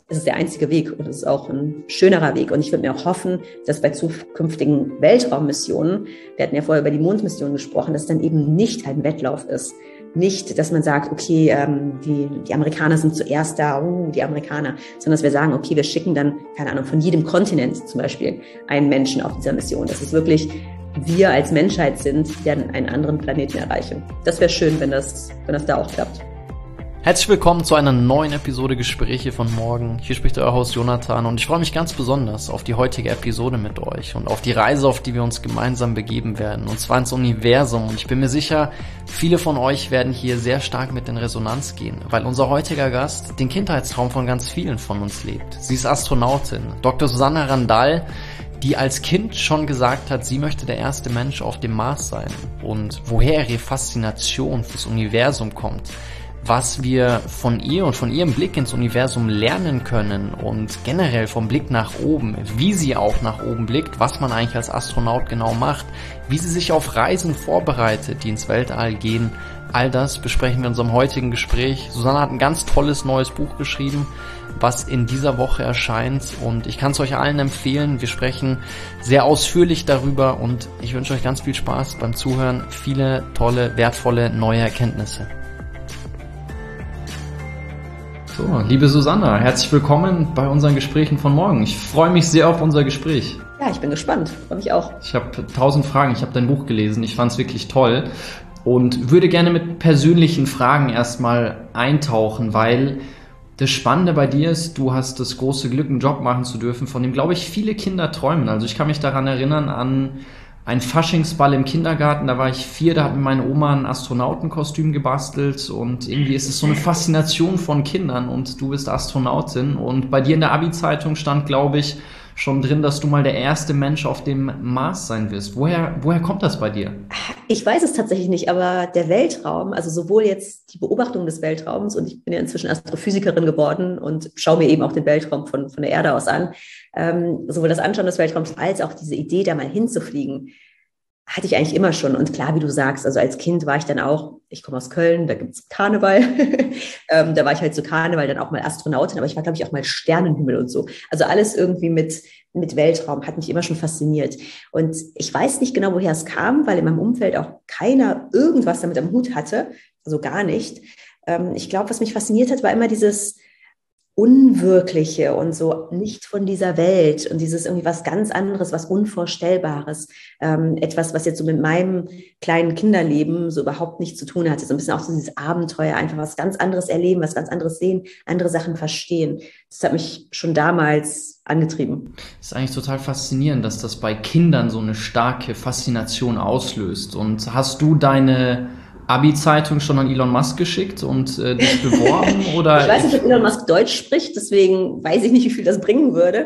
es ist der einzige Weg und es ist auch ein schönerer Weg. Und ich würde mir auch hoffen, dass bei zukünftigen Weltraummissionen, wir hatten ja vorher über die Mondmission gesprochen, dass es dann eben nicht ein Wettlauf ist. Nicht, dass man sagt, okay, die Amerikaner sind zuerst da, die Amerikaner, sondern dass wir sagen, okay, wir schicken dann, keine Ahnung, von jedem Kontinent zum Beispiel einen Menschen auf dieser Mission. Dass es wirklich wir als Menschheit sind, die dann einen anderen Planeten erreichen. Das wäre schön, wenn das da auch klappt. Herzlich willkommen zu einer neuen Episode Gespräche von morgen. Hier spricht euer Host Jonathan und ich freue mich ganz besonders auf die heutige Episode mit euch und auf die Reise, auf die wir uns gemeinsam begeben werden, und zwar ins Universum. Und ich bin mir sicher, viele von euch werden hier sehr stark mit in Resonanz gehen, weil unser heutiger Gast den Kindheitstraum von ganz vielen von uns lebt. Sie ist Astronautin, Dr. Susanna Randall, die als Kind schon gesagt hat, sie möchte der erste Mensch auf dem Mars sein. Und woher ihre Faszination fürs Universum kommt, was wir von ihr und von ihrem Blick ins Universum lernen können und generell vom Blick nach oben, wie sie auch nach oben blickt, was man eigentlich als Astronaut genau macht, wie sie sich auf Reisen vorbereitet, die ins Weltall gehen, all das besprechen wir in unserem heutigen Gespräch. Susanna hat ein ganz tolles neues Buch geschrieben, was in dieser Woche erscheint, und ich kann es euch allen empfehlen. Wir sprechen sehr ausführlich darüber und ich wünsche euch ganz viel Spaß beim Zuhören, viele tolle, wertvolle neue Erkenntnisse. So, liebe Susanna, herzlich willkommen bei unseren Gesprächen von morgen. Ich freue mich sehr auf unser Gespräch. Ja, ich bin gespannt. Freue mich auch. Ich habe 1000 Fragen. Ich habe dein Buch gelesen. Ich fand es wirklich toll und würde gerne mit persönlichen Fragen erstmal eintauchen, weil das Spannende bei dir ist, du hast das große Glück, einen Job machen zu dürfen, von dem, glaube ich, viele Kinder träumen. Also ich kann mich daran erinnern an ein Faschingsball im Kindergarten, da war ich 4, da hat mir meine Oma ein Astronautenkostüm gebastelt und irgendwie ist es so eine Faszination von Kindern und du bist Astronautin und bei dir in der Abi-Zeitung stand, glaube ich, schon drin, dass du mal der erste Mensch auf dem Mars sein wirst. Woher kommt das bei dir? Ich weiß es tatsächlich nicht, aber der Weltraum, also sowohl jetzt die Beobachtung des Weltraums, und ich bin ja inzwischen Astrophysikerin geworden und schaue mir eben auch den Weltraum von der Erde aus an, sowohl das Anschauen des Weltraums als auch diese Idee, da mal hinzufliegen, hatte ich eigentlich immer schon. Und klar, wie du sagst, also als Kind war ich dann auch, ich komme aus Köln, da gibt es Karneval, da war ich halt zu Karneval dann auch mal Astronautin, aber ich war, glaube ich, auch mal Sternenhimmel und so. Also alles irgendwie mit Weltraum hat mich immer schon fasziniert. Und ich weiß nicht genau, woher es kam, weil in meinem Umfeld auch keiner irgendwas damit am Hut hatte, also gar nicht. Ich glaube, was mich fasziniert hat, war immer dieses Unwirkliche und so nicht von dieser Welt und dieses irgendwie was ganz anderes, was Unvorstellbares, etwas, was jetzt so mit meinem kleinen Kinderleben so überhaupt nichts zu tun hatte. So ein bisschen auch so dieses Abenteuer, einfach was ganz anderes erleben, was ganz anderes sehen, andere Sachen verstehen. Das hat mich schon damals angetrieben. Das ist eigentlich total faszinierend, dass das bei Kindern so eine starke Faszination auslöst. Und hast du deine Abi-Zeitung schon an Elon Musk geschickt und dich beworben? Oder? Ich weiß nicht, ob Elon Musk Deutsch spricht, deswegen weiß ich nicht, wie viel das bringen würde.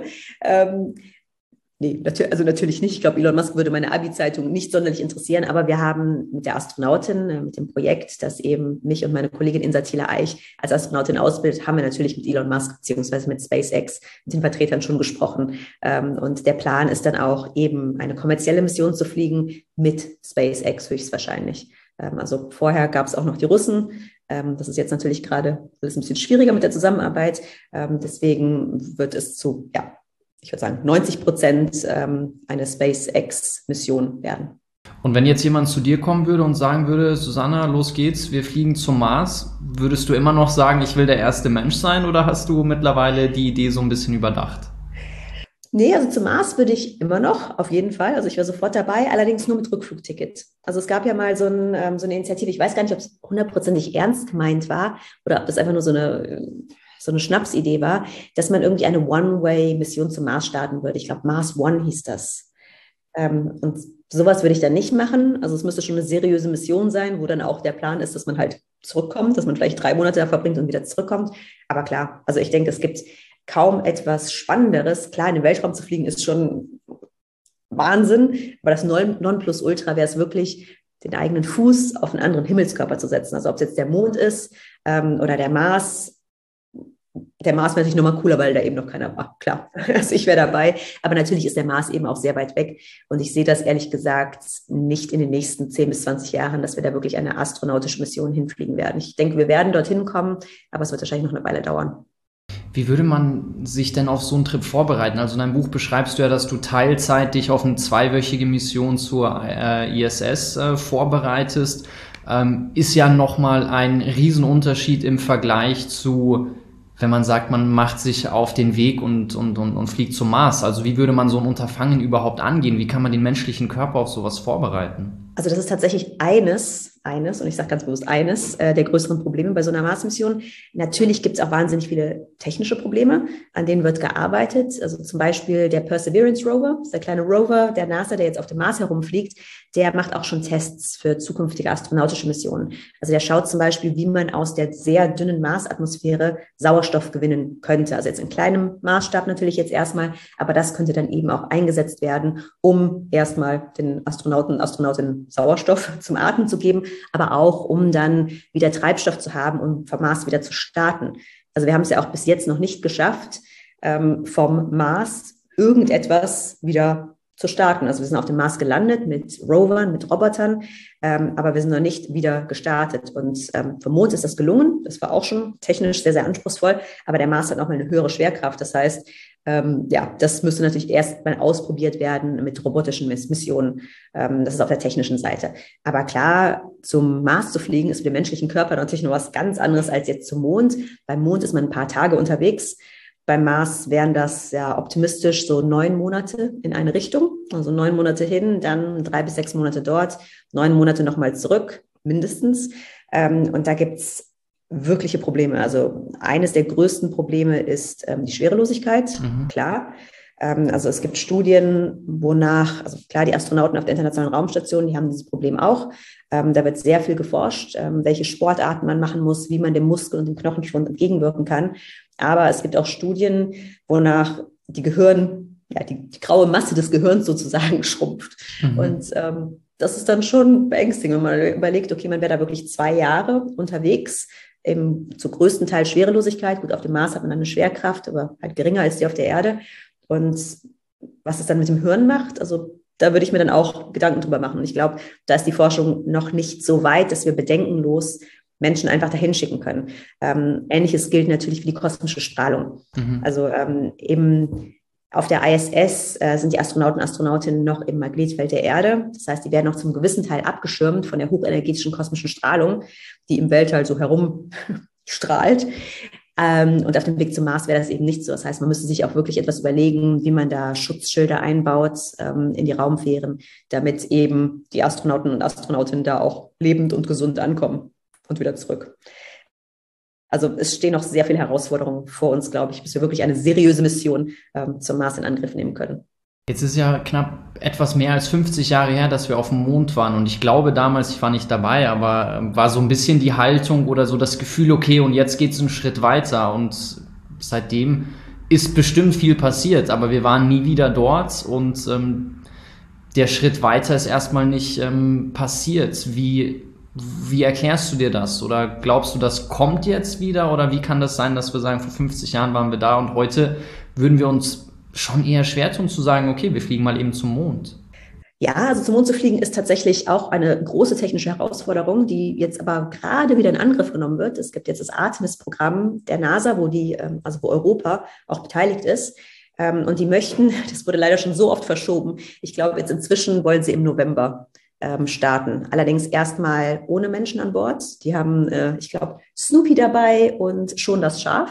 Nee, natürlich nicht. Ich glaube, Elon Musk würde meine Abi-Zeitung nicht sonderlich interessieren, aber wir haben mit der Astronautin, mit dem Projekt, das eben mich und meine Kollegin Insa Thiele-Eich als Astronautin ausbildet, haben wir natürlich mit Elon Musk beziehungsweise mit SpaceX, mit den Vertretern schon gesprochen. Und der Plan ist dann auch eben eine kommerzielle Mission zu fliegen mit SpaceX höchstwahrscheinlich. Also vorher gab es auch noch die Russen. Das ist jetzt natürlich gerade alles ein bisschen schwieriger mit der Zusammenarbeit. Deswegen wird es zu, ich würde sagen, 90% eine SpaceX-Mission werden. Und wenn jetzt jemand zu dir kommen würde und sagen würde, Susanna, los geht's, wir fliegen zum Mars, würdest du immer noch sagen, ich will der erste Mensch sein, oder hast du mittlerweile die Idee so ein bisschen überdacht? Nee, also zum Mars würde ich immer noch, auf jeden Fall. Also ich wäre sofort dabei, allerdings nur mit Rückflugticket. Also es gab ja mal so eine Initiative, ich weiß gar nicht, ob es 100% ernst gemeint war oder ob das einfach nur so eine Schnapsidee war, dass man irgendwie eine One-Way-Mission zum Mars starten würde. Ich glaube, Mars One hieß das. Und sowas würde ich dann nicht machen. Also es müsste schon eine seriöse Mission sein, wo dann auch der Plan ist, dass man halt zurückkommt, dass man vielleicht 3 Monate da verbringt und wieder zurückkommt. Aber klar, also ich denke, es gibt kaum etwas Spannenderes. Klar, in den Weltraum zu fliegen ist schon Wahnsinn, aber das Nonplusultra wäre es wirklich, den eigenen Fuß auf einen anderen Himmelskörper zu setzen. Also ob es jetzt der Mond ist oder der Mars. Der Mars wäre natürlich nochmal cooler, weil da eben noch keiner war. Klar, also ich wäre dabei. Aber natürlich ist der Mars eben auch sehr weit weg. Und ich sehe das ehrlich gesagt nicht in den nächsten 10 bis 20 Jahren, dass wir da wirklich eine astronautische Mission hinfliegen werden. Ich denke, wir werden dorthin kommen, aber es wird wahrscheinlich noch eine Weile dauern. Wie würde man sich denn auf so einen Trip vorbereiten? Also in deinem Buch beschreibst du ja, dass du Teilzeit dich auf eine 2-wöchige Mission zur ISS vorbereitest. Ist ja nochmal ein Riesenunterschied im Vergleich zu, wenn man sagt, man macht sich auf den Weg und fliegt zum Mars. Also wie würde man so ein Unterfangen überhaupt angehen? Wie kann man den menschlichen Körper auf sowas vorbereiten? Also das ist tatsächlich eines, und ich sage ganz bewusst eines, der größeren Probleme bei so einer Mars-Mission. Natürlich gibt es auch wahnsinnig viele technische Probleme, an denen wird gearbeitet. Also zum Beispiel der Perseverance Rover, das ist der kleine Rover der NASA, der jetzt auf dem Mars herumfliegt, der macht auch schon Tests für zukünftige astronautische Missionen. Also der schaut zum Beispiel, wie man aus der sehr dünnen Marsatmosphäre Sauerstoff gewinnen könnte. Also jetzt in kleinem Maßstab natürlich jetzt erstmal, aber das könnte dann eben auch eingesetzt werden, um erstmal den Astronauten und Astronautinnen Sauerstoff zum Atmen zu geben, aber auch, um dann wieder Treibstoff zu haben und vom Mars wieder zu starten. Also wir haben es ja auch bis jetzt noch nicht geschafft, vom Mars irgendetwas wieder zu starten. Also wir sind auf dem Mars gelandet mit Rovern, mit Robotern, aber wir sind noch nicht wieder gestartet. Und vom Mond ist das gelungen. Das war auch schon technisch sehr, sehr anspruchsvoll, aber der Mars hat nochmal eine höhere Schwerkraft. Das heißt, das müsste natürlich erst mal ausprobiert werden mit robotischen Missionen. Das ist auf der technischen Seite. Aber klar, zum Mars zu fliegen ist für den menschlichen Körper natürlich noch was ganz anderes als jetzt zum Mond. Beim Mond ist man ein paar Tage unterwegs. Beim Mars wären das ja optimistisch so 9 Monate in eine Richtung. Also 9 Monate hin, dann 3 bis 6 Monate dort, 9 Monate nochmal zurück, mindestens. Und da gibt's wirkliche Probleme. Also eines der größten Probleme ist die Schwerelosigkeit, klar. Also es gibt Studien, wonach, also klar, die Astronauten auf der Internationalen Raumstation, die haben dieses Problem auch. Da wird sehr viel geforscht, welche Sportarten man machen muss, wie man dem Muskel- und dem Knochenschwund entgegenwirken kann. Aber es gibt auch Studien, wonach die graue Masse des Gehirns sozusagen schrumpft. Und das ist dann schon beängstigend, wenn man überlegt, okay, man wäre da wirklich 2 Jahre unterwegs, zu größten Teil Schwerelosigkeit. Gut, auf dem Mars hat man dann eine Schwerkraft, aber halt geringer als die auf der Erde. Und was es dann mit dem Hirn macht, also da würde ich mir dann auch Gedanken drüber machen. Und ich glaube, da ist die Forschung noch nicht so weit, dass wir bedenkenlos Menschen einfach dahin schicken können. Ähnliches gilt natürlich für die kosmische Strahlung. Also eben auf der ISS sind die Astronauten und Astronautinnen noch im Magnetfeld der Erde. Das heißt, die werden noch zum gewissen Teil abgeschirmt von der hochenergetischen kosmischen Strahlung, die im Weltall so herumstrahlt. Und auf dem Weg zum Mars wäre das eben nicht so. Das heißt, man müsste sich auch wirklich etwas überlegen, wie man da Schutzschilder einbaut in die Raumfähren, damit eben die Astronauten und Astronautinnen da auch lebend und gesund ankommen und wieder zurück. Also es stehen noch sehr viele Herausforderungen vor uns, glaube ich, bis wir wirklich eine seriöse Mission zum Mars in Angriff nehmen können. Jetzt ist ja knapp etwas mehr als 50 Jahre her, dass wir auf dem Mond waren. Und ich glaube damals, ich war nicht dabei, aber war so ein bisschen die Haltung oder so das Gefühl, okay, und jetzt geht's einen Schritt weiter. Und seitdem ist bestimmt viel passiert, aber wir waren nie wieder dort. Und der Schritt weiter ist erstmal nicht passiert. Wie erklärst du dir das? Oder glaubst du, das kommt jetzt wieder? Oder wie kann das sein, dass wir sagen, vor 50 Jahren waren wir da und heute würden wir uns schon eher schwer tun zu sagen, okay, wir fliegen mal eben zum Mond? Ja, also zum Mond zu fliegen ist tatsächlich auch eine große technische Herausforderung, die jetzt aber gerade wieder in Angriff genommen wird. Es gibt jetzt das Artemis-Programm der NASA, wo Europa auch beteiligt ist. Und die möchten, das wurde leider schon so oft verschoben, ich glaube jetzt inzwischen wollen sie im November starten. Allerdings erstmal ohne Menschen an Bord. Die haben, ich glaube, Snoopy dabei und schon das Schaf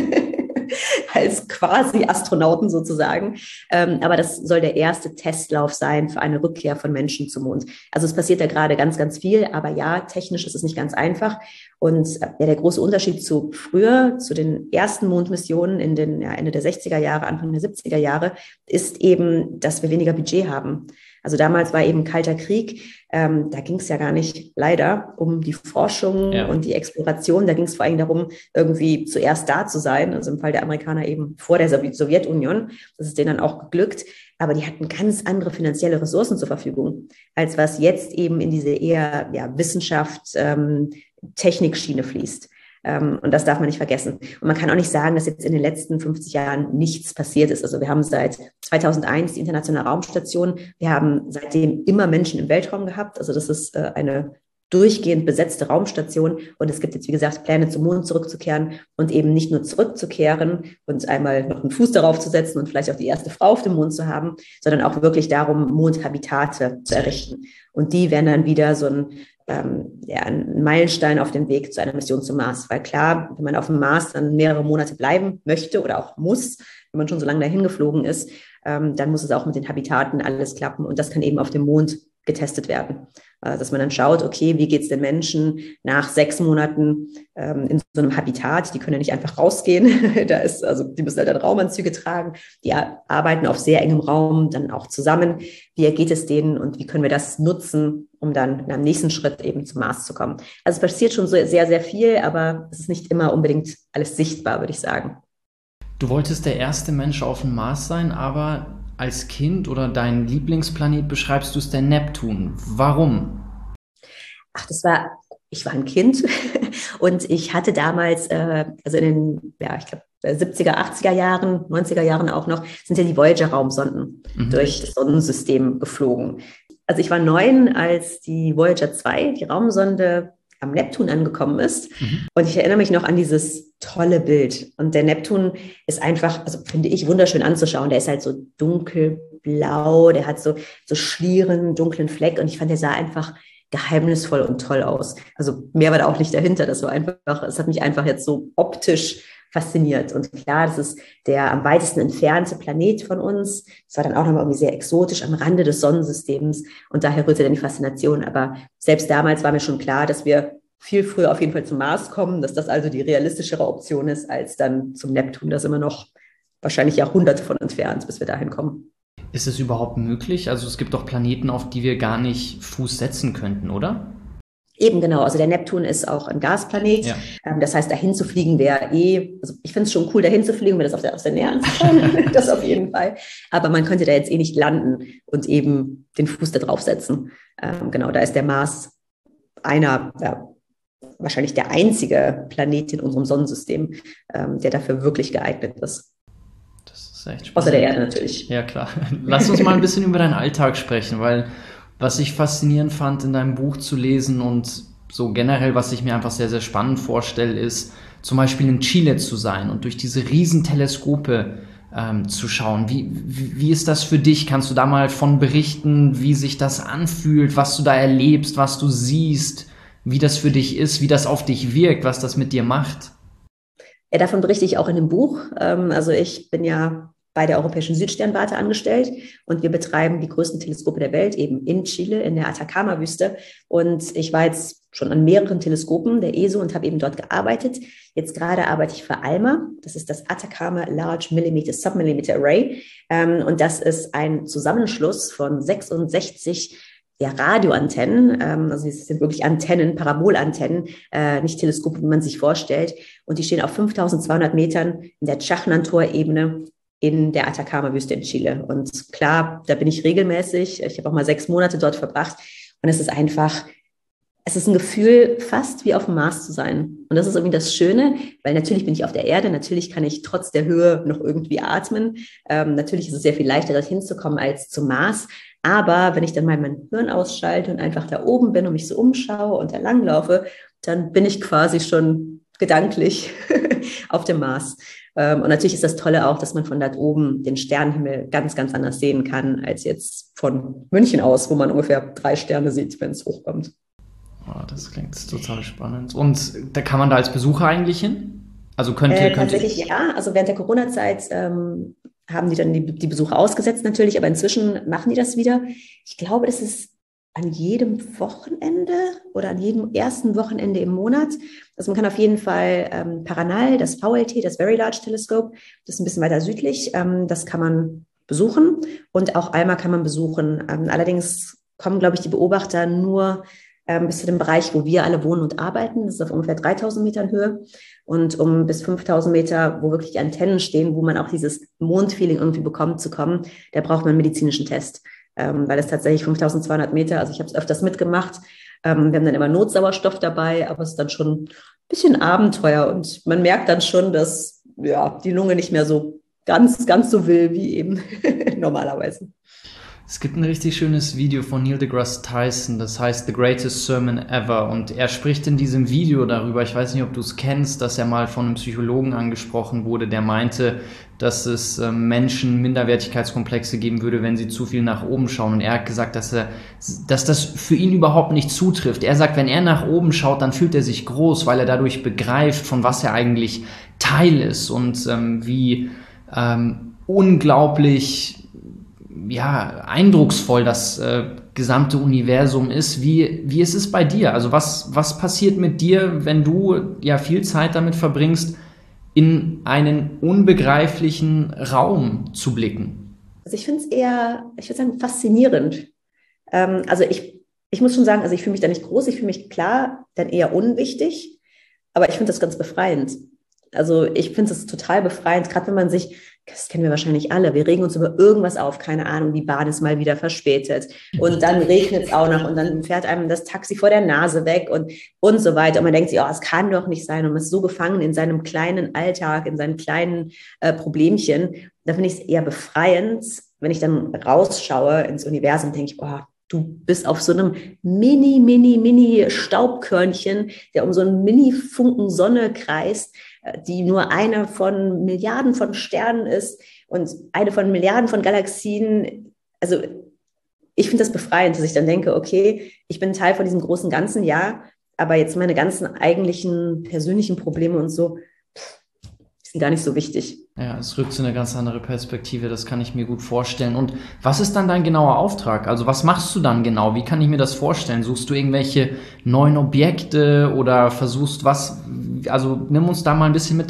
als quasi Astronauten sozusagen. Aber das soll der erste Testlauf sein für eine Rückkehr von Menschen zum Mond. Also es passiert da gerade ganz, ganz viel. Aber ja, technisch ist es nicht ganz einfach. Und der große Unterschied zu früher, zu den ersten Mondmissionen in den Ende der 60er Jahre, Anfang der 70er Jahre, ist eben, dass wir weniger Budget haben. Also damals war eben Kalter Krieg, da ging es ja gar nicht leider um die Forschung und die Exploration, da ging es vor allem darum, irgendwie zuerst da zu sein, also im Fall der Amerikaner eben vor der Sowjetunion, das ist denen dann auch geglückt, aber die hatten ganz andere finanzielle Ressourcen zur Verfügung, als was jetzt eben in diese eher Wissenschaft, Technikschiene fließt. Und das darf man nicht vergessen. Und man kann auch nicht sagen, dass jetzt in den letzten 50 Jahren nichts passiert ist. Also wir haben seit 2001 die Internationale Raumstation. Wir haben seitdem immer Menschen im Weltraum gehabt. Also das ist eine durchgehend besetzte Raumstation. Und es gibt jetzt, wie gesagt, Pläne, zum Mond zurückzukehren und eben nicht nur zurückzukehren und einmal noch einen Fuß darauf zu setzen und vielleicht auch die erste Frau auf dem Mond zu haben, sondern auch wirklich darum, Mondhabitate zu errichten. Und die wären dann wieder so ein Meilenstein auf dem Weg zu einer Mission zum Mars. Weil klar, wenn man auf dem Mars dann mehrere Monate bleiben möchte oder auch muss, wenn man schon so lange dahin geflogen ist, dann muss es auch mit den Habitaten alles klappen. Und das kann eben auf dem Mond getestet werden. Dass man dann schaut, okay, wie geht es den Menschen nach 6 Monaten in so einem Habitat? Die können ja nicht einfach rausgehen. Die müssen halt dann Raumanzüge tragen. Die arbeiten auf sehr engem Raum dann auch zusammen. Wie ergeht es denen und wie können wir das nutzen, um dann am nächsten Schritt eben zum Mars zu kommen? Also es passiert schon so sehr, sehr viel, aber es ist nicht immer unbedingt alles sichtbar, würde ich sagen. Du wolltest der erste Mensch auf dem Mars sein, aber als Kind oder dein Lieblingsplanet beschreibst du es der Neptun. Warum? Ich war ein Kind und ich hatte damals, also in den, ich glaube, 70er, 80er Jahren, 90er Jahren auch noch, sind ja die Voyager-Raumsonden durch das Sonnensystem geflogen. Also ich war 9, als die Voyager 2, die Raumsonde, am Neptun angekommen ist. Und ich erinnere mich noch an dieses tolle Bild. Und der Neptun ist einfach, also finde ich, wunderschön anzuschauen. Der ist halt so dunkelblau, der hat so schlieren, dunklen Fleck. Und ich fand, der sah einfach geheimnisvoll und toll aus. Also mehr war da auch nicht dahinter. Es hat mich einfach jetzt so optisch fasziniert. Und klar, das ist der am weitesten entfernte Planet von uns. Das war dann auch nochmal irgendwie sehr exotisch am Rande des Sonnensystems. Und daher rührte dann die Faszination. Aber selbst damals war mir schon klar, dass wir viel früher auf jeden Fall zum Mars kommen, dass das also die realistischere Option ist, als dann zum Neptun. Da sind wir noch wahrscheinlich Jahrhunderte von entfernt, bis wir dahin kommen. Ist es überhaupt möglich? Also es gibt doch Planeten, auf die wir gar nicht Fuß setzen könnten, oder? Eben genau, also der Neptun ist auch ein Gasplanet. Ja. Das heißt, dahin zu fliegen wäre also ich finde es schon cool, dahin zu fliegen, mir das aus der Nähe anzuschauen, das auf jeden Fall. Aber man könnte da jetzt nicht landen und eben den Fuß da drauf setzen. Genau, da ist der Mars wahrscheinlich der einzige Planet in unserem Sonnensystem, der dafür wirklich geeignet ist. Das ist echt spannend. Außer der Erde natürlich. Ja, klar. Lass uns mal ein bisschen über deinen Alltag sprechen, weil was ich faszinierend fand, in deinem Buch zu lesen und so generell, was ich mir einfach sehr, sehr spannend vorstelle, ist zum Beispiel in Chile zu sein und durch diese riesen Teleskope zu schauen. Wie ist das für dich? Kannst du da mal von berichten, wie sich das anfühlt, was du da erlebst, was du siehst, wie das für dich ist, wie das auf dich wirkt, was das mit dir macht? Ja, davon berichte ich auch in dem Buch. Also ich bin ja bei der Europäischen Südsternwarte angestellt und wir betreiben die größten Teleskope der Welt eben in Chile, in der Atacama-Wüste. Und ich war jetzt schon an mehreren Teleskopen der ESO und habe eben dort gearbeitet. Jetzt gerade arbeite ich für ALMA, das ist das Atacama Large Millimeter Submillimeter Array. Und das ist ein Zusammenschluss von 66 Radioantennen, also es sind wirklich Antennen, Parabolantennen, nicht Teleskope, wie man sich vorstellt. Und die stehen auf 5200 Metern in der Chajnantor-Ebene in der Atacama-Wüste in Chile. Und klar, da bin ich regelmäßig. Ich habe auch mal 6 Monate dort verbracht. Und es ist ein Gefühl, fast wie auf dem Mars zu sein. Und das ist irgendwie das Schöne, weil natürlich bin ich auf der Erde, natürlich kann ich trotz der Höhe noch irgendwie atmen. Natürlich ist es sehr viel leichter, dorthin zu kommen als zum Mars. Aber wenn ich dann mal mein Hirn ausschalte und einfach da oben bin und mich so umschaue und da langlaufe, dann bin ich quasi schon gedanklich auf dem Mars. Und natürlich ist das Tolle auch, dass man von dort oben den Sternenhimmel ganz, ganz anders sehen kann, als jetzt von München aus, wo man ungefähr 3 Sterne sieht, wenn es hochkommt. Oh, das klingt total spannend. Und da kann man da als Besucher eigentlich hin? Also tatsächlich ja. Also während der Corona-Zeit haben die dann die Besucher ausgesetzt natürlich, aber inzwischen machen die das wieder. Ich glaube, das ist an jedem Wochenende oder an jedem ersten Wochenende im Monat. Also man kann auf jeden Fall Paranal, das VLT, das Very Large Telescope, das ist ein bisschen weiter südlich, das kann man besuchen. Und auch ALMA kann man besuchen. Allerdings kommen, glaube ich, die Beobachter nur bis zu dem Bereich, wo wir alle wohnen und arbeiten. Das ist auf ungefähr 3000 Metern Höhe und bis 5000 Meter, wo wirklich die Antennen stehen, wo man auch dieses Mondfeeling irgendwie bekommt zu kommen, da braucht man einen medizinischen Test, weil es tatsächlich 5200 Meter, also ich habe es öfters mitgemacht. Wir haben dann immer Notsauerstoff dabei, aber es ist dann schon ein bisschen Abenteuer und man merkt dann schon, dass die Lunge nicht mehr so ganz so will wie eben normalerweise. Es gibt ein richtig schönes Video von Neil deGrasse Tyson, das heißt The Greatest Sermon Ever, und er spricht in diesem Video darüber, ich weiß nicht, ob du es kennst, dass er mal von einem Psychologen angesprochen wurde, der meinte, dass es Menschen Minderwertigkeitskomplexe geben würde, wenn sie zu viel nach oben schauen, und er hat gesagt, dass das für ihn überhaupt nicht zutrifft. Er sagt, wenn er nach oben schaut, dann fühlt er sich groß, weil er dadurch begreift, von was er eigentlich Teil ist und wie unglaublich eindrucksvoll das gesamte Universum ist. Wie ist es bei dir? Also was passiert mit dir, wenn du ja viel Zeit damit verbringst, in einen unbegreiflichen Raum zu blicken? Also ich finde es eher, ich würde sagen, faszinierend. Also ich muss schon sagen, also ich fühle mich da nicht groß, ich fühle mich klar, dann eher unwichtig, aber ich finde das ganz befreiend. Also ich finde es total befreiend, gerade wenn man sich, das kennen wir wahrscheinlich alle, wir regen uns über irgendwas auf, keine Ahnung, die Bahn ist mal wieder verspätet und dann regnet es auch noch und dann fährt einem das Taxi vor der Nase weg und so weiter. Und man denkt sich, es kann doch nicht sein, und man ist so gefangen in seinem kleinen Alltag, in seinen kleinen Problemchen. Da finde ich es eher befreiend, wenn ich dann rausschaue ins Universum, denke ich, du bist auf so einem mini Staubkörnchen, der um so einen Mini-Funken Sonne kreist, die nur eine von Milliarden von Sternen ist und eine von Milliarden von Galaxien. Also ich finde das befreiend, dass ich dann denke, okay, ich bin Teil von diesem großen Ganzen, ja, aber jetzt meine ganzen eigentlichen persönlichen Probleme und so, die sind gar nicht so wichtig. Ja, es rückt in eine ganz andere Perspektive, das kann ich mir gut vorstellen. Und was ist dann dein genauer Auftrag? Also was machst du dann genau? Wie kann ich mir das vorstellen? Suchst du irgendwelche neuen Objekte oder versuchst was? Also nimm uns da mal ein bisschen mit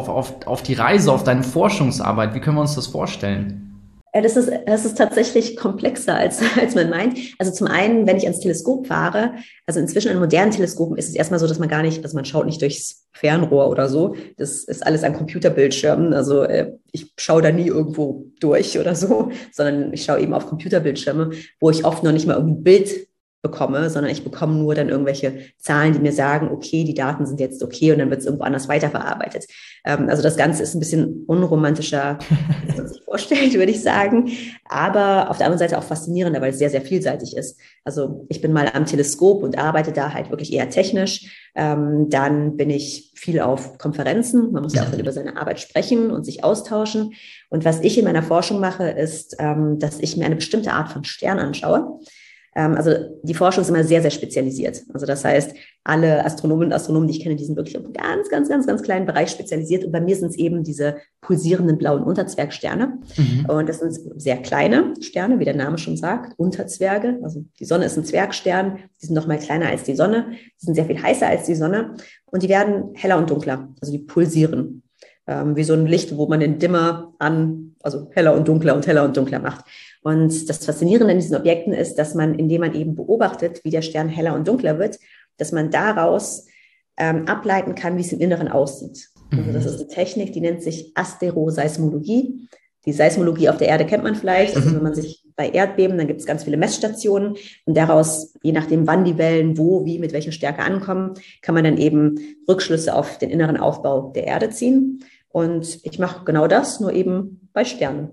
auf die Reise, auf deine Forschungsarbeit. Wie können wir uns das vorstellen? Das ist tatsächlich komplexer, als man meint. Also zum einen, wenn ich ans Teleskop fahre, also inzwischen an modernen Teleskopen ist es erstmal so, dass man man schaut nicht durchs Fernrohr oder so. Das ist alles an Computerbildschirmen. Also ich schaue da nie irgendwo durch oder so, sondern ich schaue eben auf Computerbildschirme, wo ich oft noch nicht mal irgendein Bild bekomme, sondern ich bekomme nur dann irgendwelche Zahlen, die mir sagen, okay, die Daten sind jetzt okay, und dann wird es irgendwo anders weiterverarbeitet. Also das Ganze ist ein bisschen unromantischer, als man sich vorstellt, würde ich sagen, aber auf der anderen Seite auch faszinierender, weil es sehr, sehr vielseitig ist. Also ich bin mal am Teleskop und arbeite da halt wirklich eher technisch. Dann bin ich viel auf Konferenzen. Man muss ja auch dann über seine Arbeit sprechen und sich austauschen. Und was ich in meiner Forschung mache, ist, dass ich mir eine bestimmte Art von Stern anschaue. Also die Forschung ist immer sehr, sehr spezialisiert. Also das heißt, alle Astronomen und Astronomen, die ich kenne, die sind wirklich auf einen ganz kleinen Bereich spezialisiert. Und bei mir sind es eben diese pulsierenden blauen Unterzwergsterne. Und das sind sehr kleine Sterne, wie der Name schon sagt, Unterzwerge. Also die Sonne ist ein Zwergstern, die sind noch mal kleiner als die Sonne, die sind sehr viel heißer als die Sonne und die werden heller und dunkler, also die pulsieren. Wie so ein Licht, wo man den Dimmer also heller und dunkler macht. Und das Faszinierende an diesen Objekten ist, dass man, indem man eben beobachtet, wie der Stern heller und dunkler wird, dass man daraus ableiten kann, wie es im Inneren aussieht. Also das ist eine Technik, die nennt sich Asteroseismologie. Die Seismologie auf der Erde kennt man vielleicht. Also wenn man sich bei Erdbeben, dann gibt es ganz viele Messstationen und daraus, je nachdem wann die Wellen wo, wie, mit welcher Stärke ankommen, kann man dann eben Rückschlüsse auf den inneren Aufbau der Erde ziehen. Und ich mache genau das, nur eben bei Sternen.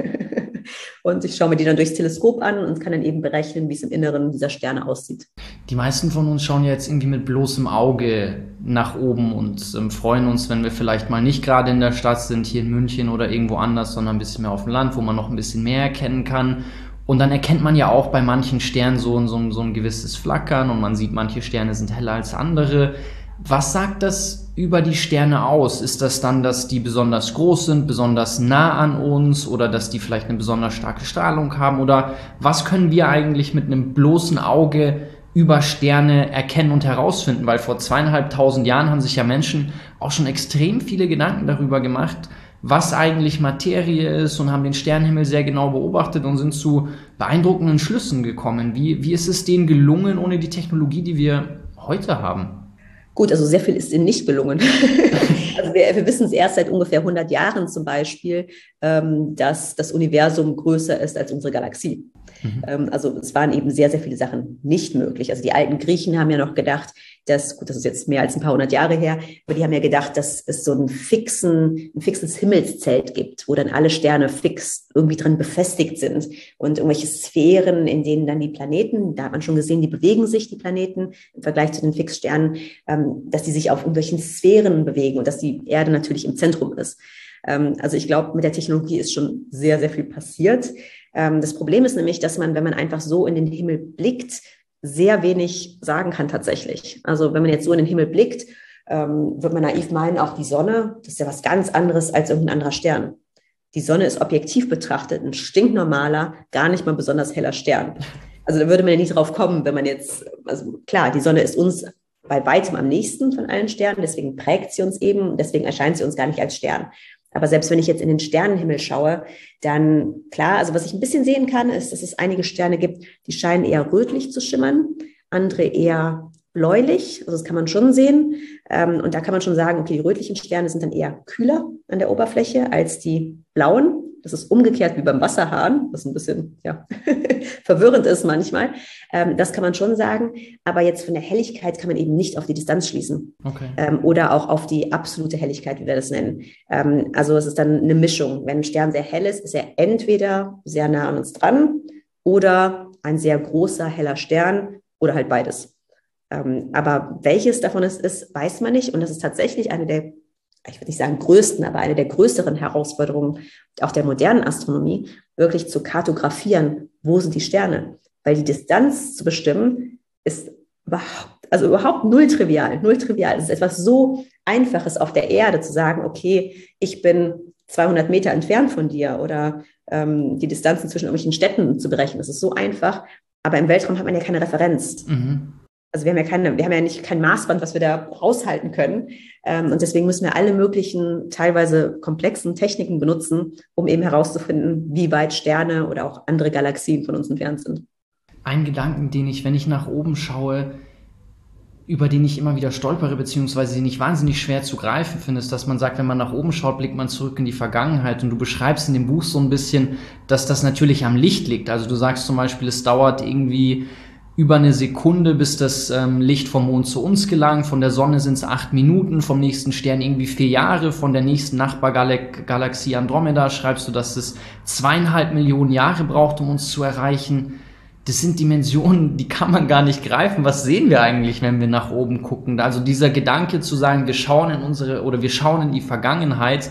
Und ich schaue mir die dann durchs Teleskop an und kann dann eben berechnen, wie es im Inneren dieser Sterne aussieht. Die meisten von uns schauen ja jetzt irgendwie mit bloßem Auge nach oben und freuen uns, wenn wir vielleicht mal nicht gerade in der Stadt sind, hier in München oder irgendwo anders, sondern ein bisschen mehr auf dem Land, wo man noch ein bisschen mehr erkennen kann. Und dann erkennt man ja auch bei manchen Sternen so ein gewisses Flackern und man sieht, manche Sterne sind heller als andere. Was sagt das über die Sterne aus? Ist das dann, dass die besonders groß sind, besonders nah an uns oder dass die vielleicht eine besonders starke Strahlung haben? Oder was können wir eigentlich mit einem bloßen Auge über Sterne erkennen und herausfinden? Weil vor 2500 Jahren haben sich ja Menschen auch schon extrem viele Gedanken darüber gemacht, was eigentlich Materie ist, und haben den Sternenhimmel sehr genau beobachtet und sind zu beeindruckenden Schlüssen gekommen. Wie ist es denen gelungen ohne die Technologie, die wir heute haben? Gut, also sehr viel ist ihnen nicht gelungen. Also wir wissen es erst seit ungefähr 100 Jahren zum Beispiel, dass das Universum größer ist als unsere Galaxie. Also es waren eben sehr, sehr viele Sachen nicht möglich. Also die alten Griechen haben ja noch gedacht, das ist jetzt mehr als ein paar hundert Jahre her, aber die haben ja gedacht, dass es so ein fixes Himmelszelt gibt, wo dann alle Sterne fix irgendwie drin befestigt sind und irgendwelche Sphären, in denen dann die Planeten, da hat man schon gesehen, die bewegen sich, die Planeten, im Vergleich zu den Fixsternen, dass die sich auf irgendwelchen Sphären bewegen und dass die Erde natürlich im Zentrum ist. Also ich glaube, mit der Technologie ist schon sehr, sehr viel passiert. Das Problem ist nämlich, dass man, wenn man einfach so in den Himmel blickt, sehr wenig sagen kann tatsächlich. Also wenn man jetzt so in den Himmel blickt, wird man naiv meinen, auch die Sonne, das ist ja was ganz anderes als irgendein anderer Stern. Die Sonne ist objektiv betrachtet ein stinknormaler, gar nicht mal besonders heller Stern. Also da würde man ja nie drauf kommen, wenn man jetzt, also klar, die Sonne ist uns bei weitem am nächsten von allen Sternen, deswegen prägt sie uns eben, deswegen erscheint sie uns gar nicht als Stern. Aber selbst wenn ich jetzt in den Sternenhimmel schaue, dann klar, also was ich ein bisschen sehen kann, ist, dass es einige Sterne gibt, die scheinen eher rötlich zu schimmern, andere eher bläulich, also das kann man schon sehen. Und da kann man schon sagen, okay, die rötlichen Sterne sind dann eher kühler an der Oberfläche als die blauen. Das ist umgekehrt wie beim Wasserhahn, was ein bisschen verwirrend ist manchmal. Das kann man schon sagen. Aber jetzt von der Helligkeit kann man eben nicht auf die Distanz schließen. Okay. Oder auch auf die absolute Helligkeit, wie wir das nennen. Also es ist dann eine Mischung. Wenn ein Stern sehr hell ist er entweder sehr nah an uns dran oder ein sehr großer, heller Stern oder halt beides. Aber welches davon es ist, weiß man nicht. Und das ist tatsächlich eine der, ich würde nicht sagen größten, aber eine der größeren Herausforderungen auch der modernen Astronomie, wirklich zu kartografieren, wo sind die Sterne. Weil die Distanz zu bestimmen ist überhaupt null trivial. Null trivial. Es ist etwas so Einfaches auf der Erde zu sagen, okay, ich bin 200 Meter entfernt von dir oder die Distanzen zwischen irgendwelchen Städten zu berechnen. Das ist so einfach. Aber im Weltraum hat man ja keine Referenz. Mhm. Also wir haben ja nicht kein Maßband, was wir da raushalten können. Und deswegen müssen wir alle möglichen, teilweise komplexen Techniken benutzen, um eben herauszufinden, wie weit Sterne oder auch andere Galaxien von uns entfernt sind. Ein Gedanken, den ich, wenn ich nach oben schaue, über den ich immer wieder stolpere, beziehungsweise den ich wahnsinnig schwer zu greifen finde, ist, dass man sagt, wenn man nach oben schaut, blickt man zurück in die Vergangenheit. Und du beschreibst in dem Buch so ein bisschen, dass das natürlich am Licht liegt. Also du sagst zum Beispiel, es dauert irgendwie über eine Sekunde, bis das Licht vom Mond zu uns gelangt. Von der Sonne sind es 8 Minuten, vom nächsten Stern irgendwie 4 Jahre. Von der nächsten Nachbargalaxie Andromeda schreibst du, dass es 2,5 Millionen Jahre braucht, um uns zu erreichen. Das sind Dimensionen, die kann man gar nicht greifen. Was sehen wir eigentlich, wenn wir nach oben gucken? Also dieser Gedanke zu sagen, wir schauen in die Vergangenheit,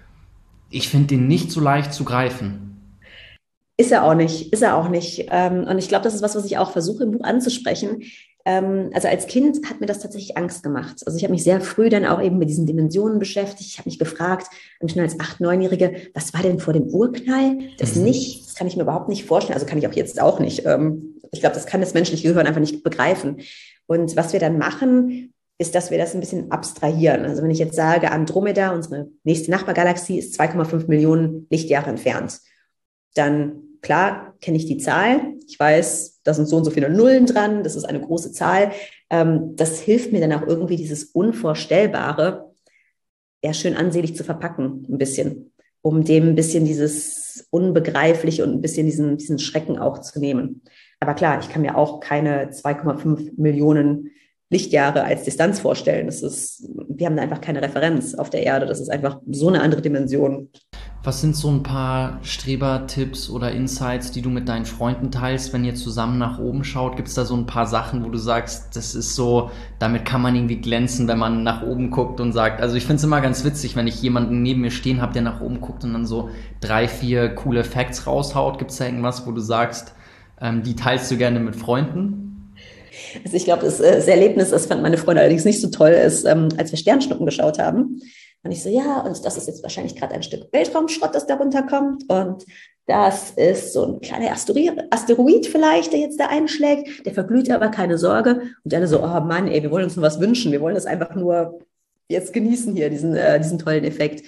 ich finde den nicht so leicht zu greifen. Ist er auch nicht. Und ich glaube, das ist was ich auch versuche im Buch anzusprechen. Also als Kind hat mir das tatsächlich Angst gemacht. Also ich habe mich sehr früh dann auch eben mit diesen Dimensionen beschäftigt. Ich habe mich gefragt, schon als 8-, 9-Jährige, was war denn vor dem Urknall? Das kann ich mir überhaupt nicht vorstellen. Also kann ich auch jetzt auch nicht. Ich glaube, das kann das menschliche Gehirn einfach nicht begreifen. Und was wir dann machen, ist, dass wir das ein bisschen abstrahieren. Also wenn ich jetzt sage, Andromeda, unsere nächste Nachbargalaxie, ist 2,5 Millionen Lichtjahre entfernt, dann klar kenne ich die Zahl. Ich weiß, da sind so und so viele Nullen dran. Das ist eine große Zahl. Das hilft mir dann auch irgendwie, dieses Unvorstellbare eher schön ansehlich zu verpacken, ein bisschen, um dem ein bisschen dieses Unbegreifliche und ein bisschen diesen Schrecken auch zu nehmen. Aber klar, ich kann mir auch keine 2,5 Millionen Lichtjahre als Distanz vorstellen. Wir haben da einfach keine Referenz auf der Erde. Das ist einfach so eine andere Dimension. Was sind so ein paar Strebertipps oder Insights, die du mit deinen Freunden teilst, wenn ihr zusammen nach oben schaut? Gibt es da so ein paar Sachen, wo du sagst, das ist so, damit kann man irgendwie glänzen, wenn man nach oben guckt und sagt, also ich finde es immer ganz witzig, wenn ich jemanden neben mir stehen habe, der nach oben guckt und dann so 3, 4 coole Facts raushaut. Gibt es da irgendwas, wo du sagst, die teilst du gerne mit Freunden? Also ich glaube, das Erlebnis, das fand meine Freunde allerdings nicht so toll, ist, als wir Sternschnuppen geschaut haben. Und ich so, ja, und das ist jetzt wahrscheinlich gerade ein Stück Weltraumschrott, das da runterkommt. Und das ist so ein kleiner Asteroid vielleicht, der jetzt da einschlägt. Der verglüht aber, keine Sorge. Und alle so, oh Mann, ey, wir wollen uns nur was wünschen. Wir wollen das einfach nur jetzt genießen hier, diesen tollen Effekt.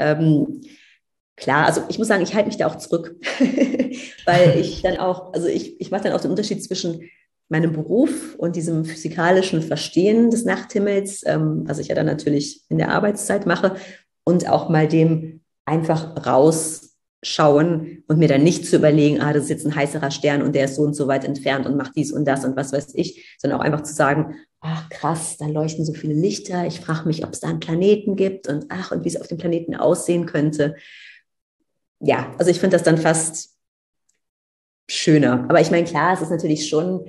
Klar, also ich muss sagen, ich halte mich da auch zurück. Weil ich dann auch, also ich mache dann auch den Unterschied zwischen meinem Beruf und diesem physikalischen Verstehen des Nachthimmels, was ich ja dann natürlich in der Arbeitszeit mache, und auch mal dem einfach raus schauen und mir dann nicht zu überlegen, das ist jetzt ein heißerer Stern und der ist so und so weit entfernt und macht dies und das und was weiß ich, sondern auch einfach zu sagen, ach krass, da leuchten so viele Lichter, ich frage mich, ob es da einen Planeten gibt und wie es auf dem Planeten aussehen könnte. Ja, also ich finde das dann fast schöner. Aber ich meine, klar, es ist natürlich schon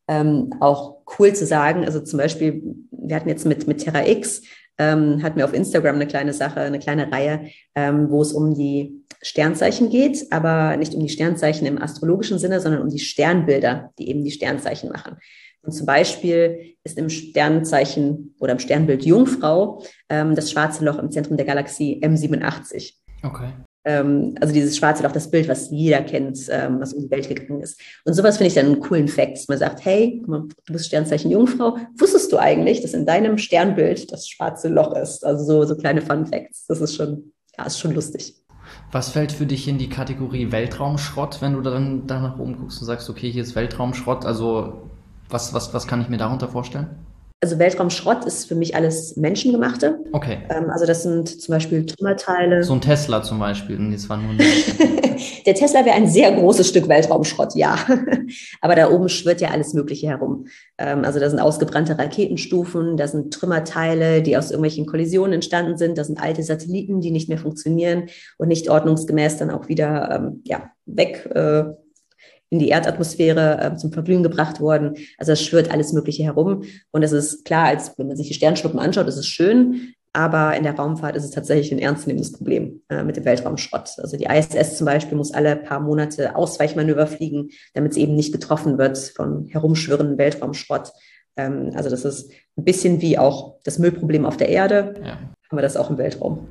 auch cool zu sagen, also zum Beispiel, wir hatten jetzt mit Terra X, hatten wir auf Instagram eine kleine Sache, eine kleine Reihe, wo es um die Sternzeichen geht, aber nicht um die Sternzeichen im astrologischen Sinne, sondern um die Sternbilder, die eben die Sternzeichen machen. Und zum Beispiel ist im Sternzeichen oder im Sternbild Jungfrau das schwarze Loch im Zentrum der Galaxie M87. Okay. Also dieses schwarze Loch, das Bild, was jeder kennt, was um die Welt gegangen ist. Und sowas finde ich dann einen coolen Fact. Man sagt, hey, guck mal, du bist Sternzeichen Jungfrau. Wusstest du eigentlich, dass in deinem Sternbild das schwarze Loch ist? Also so kleine Fun Facts. Das ist schon lustig. Was fällt für dich in die Kategorie Weltraumschrott, wenn du dann nach oben guckst und sagst, okay, hier ist Weltraumschrott? Also was kann ich mir darunter vorstellen? Also Weltraumschrott ist für mich alles Menschengemachte. Okay. Also das sind zum Beispiel Trümmerteile. So ein Tesla zum Beispiel. Und jetzt war nur Der Tesla wäre ein sehr großes Stück Weltraumschrott, ja. Aber da oben schwirrt ja alles Mögliche herum. Also da sind ausgebrannte Raketenstufen, da sind Trümmerteile, die aus irgendwelchen Kollisionen entstanden sind, da sind alte Satelliten, die nicht mehr funktionieren und nicht ordnungsgemäß dann auch wieder weg in die Erdatmosphäre zum Verglühen gebracht worden. Also es schwirrt alles Mögliche herum. Und es ist klar, als wenn man sich die Sternschnuppen anschaut, ist es schön, aber in der Raumfahrt ist es tatsächlich ein ernstzunehmendes Problem mit dem Weltraumschrott. Also die ISS zum Beispiel muss alle paar Monate Ausweichmanöver fliegen, damit es eben nicht getroffen wird von herumschwirrenden Weltraumschrott. Also das ist ein bisschen wie auch das Müllproblem auf der Erde, aber das auch im Weltraum.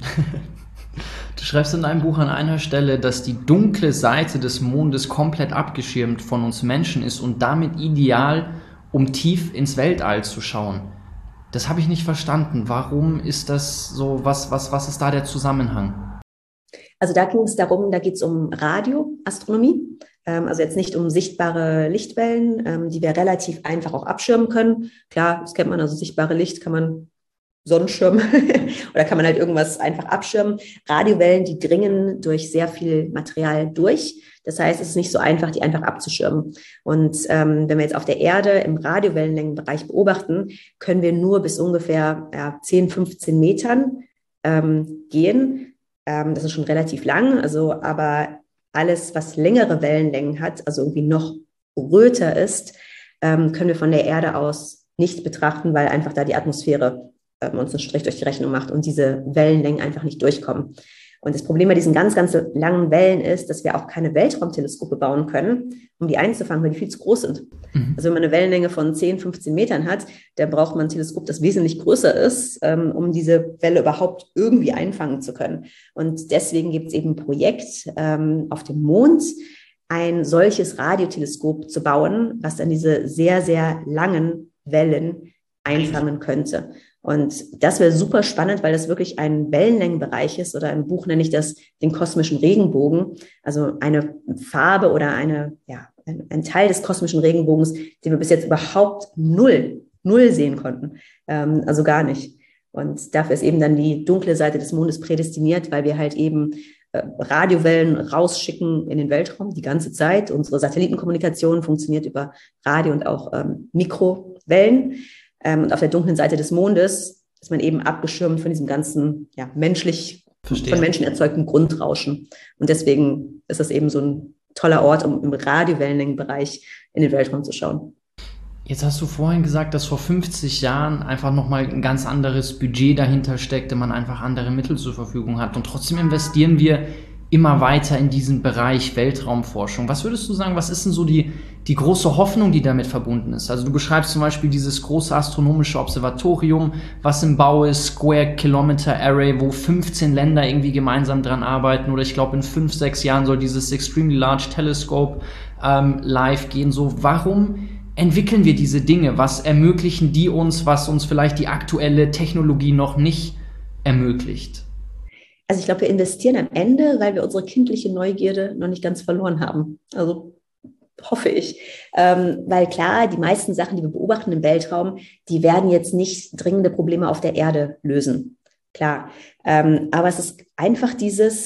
Du schreibst in deinem Buch an einer Stelle, dass die dunkle Seite des Mondes komplett abgeschirmt von uns Menschen ist und damit ideal, um tief ins Weltall zu schauen. Das habe ich nicht verstanden. Warum ist das so? Was ist da der Zusammenhang? Also da ging es darum, da geht es um Radioastronomie. Also jetzt nicht um sichtbare Lichtwellen, die wir relativ einfach auch abschirmen können. Klar, das kennt man, also sichtbare Licht kann man Sonnenschirm oder kann man halt irgendwas einfach abschirmen. Radiowellen, die dringen durch sehr viel Material durch. Das heißt, es ist nicht so einfach, die einfach abzuschirmen. Und wenn wir jetzt auf der Erde im Radiowellenlängenbereich beobachten, können wir nur bis ungefähr 10, 15 Metern gehen. Das ist schon relativ lang, also aber alles, was längere Wellenlängen hat, also irgendwie noch röter ist, können wir von der Erde aus nicht betrachten, weil einfach da die Atmosphäre uns einen Strich durch die Rechnung macht und diese Wellenlängen einfach nicht durchkommen. Und das Problem bei diesen ganz, ganz langen Wellen ist, dass wir auch keine Weltraumteleskope bauen können, um die einzufangen, weil die viel zu groß sind. Also wenn man eine Wellenlänge von 10, 15 Metern hat, dann braucht man ein Teleskop, das wesentlich größer ist, um diese Welle überhaupt irgendwie einfangen zu können. Und deswegen gibt es eben ein Projekt auf dem Mond, ein solches Radioteleskop zu bauen, was dann diese sehr, sehr langen Wellen einfangen könnte. Und das wäre super spannend, weil das wirklich ein Wellenlängenbereich ist, oder im Buch nenne ich das den kosmischen Regenbogen, also eine Farbe oder ein Teil des kosmischen Regenbogens, den wir bis jetzt überhaupt null sehen konnten, also gar nicht. Und dafür ist eben dann die dunkle Seite des Mondes prädestiniert, weil wir halt eben Radiowellen rausschicken in den Weltraum die ganze Zeit. Unsere Satellitenkommunikation funktioniert über Radio und auch Mikrowellen. Und auf der dunklen Seite des Mondes ist man eben abgeschirmt von diesem ganzen von Menschen erzeugten Grundrauschen. Und deswegen ist das eben so ein toller Ort, um im Radiowellenlängenbereich in den Weltraum zu schauen. Jetzt hast du vorhin gesagt, dass vor 50 Jahren einfach nochmal ein ganz anderes Budget dahinter steckte, man einfach andere Mittel zur Verfügung hat. Und trotzdem investieren wir immer weiter in diesen Bereich Weltraumforschung. Was würdest du sagen, was ist denn so die große Hoffnung, die damit verbunden ist? Also du beschreibst zum Beispiel dieses große astronomische Observatorium, was im Bau ist, Square Kilometer Array, wo 15 Länder irgendwie gemeinsam dran arbeiten. Oder ich glaube, in 5, 6 Jahren soll dieses Extremely Large Telescope live gehen. So, warum entwickeln wir diese Dinge? Was ermöglichen die uns, was uns vielleicht die aktuelle Technologie noch nicht ermöglicht? Also ich glaube, wir investieren am Ende, weil wir unsere kindliche Neugierde noch nicht ganz verloren haben. Also hoffe ich. Weil klar, die meisten Sachen, die wir beobachten im Weltraum, die werden jetzt nicht dringende Probleme auf der Erde lösen. Klar. Aber es ist einfach dieses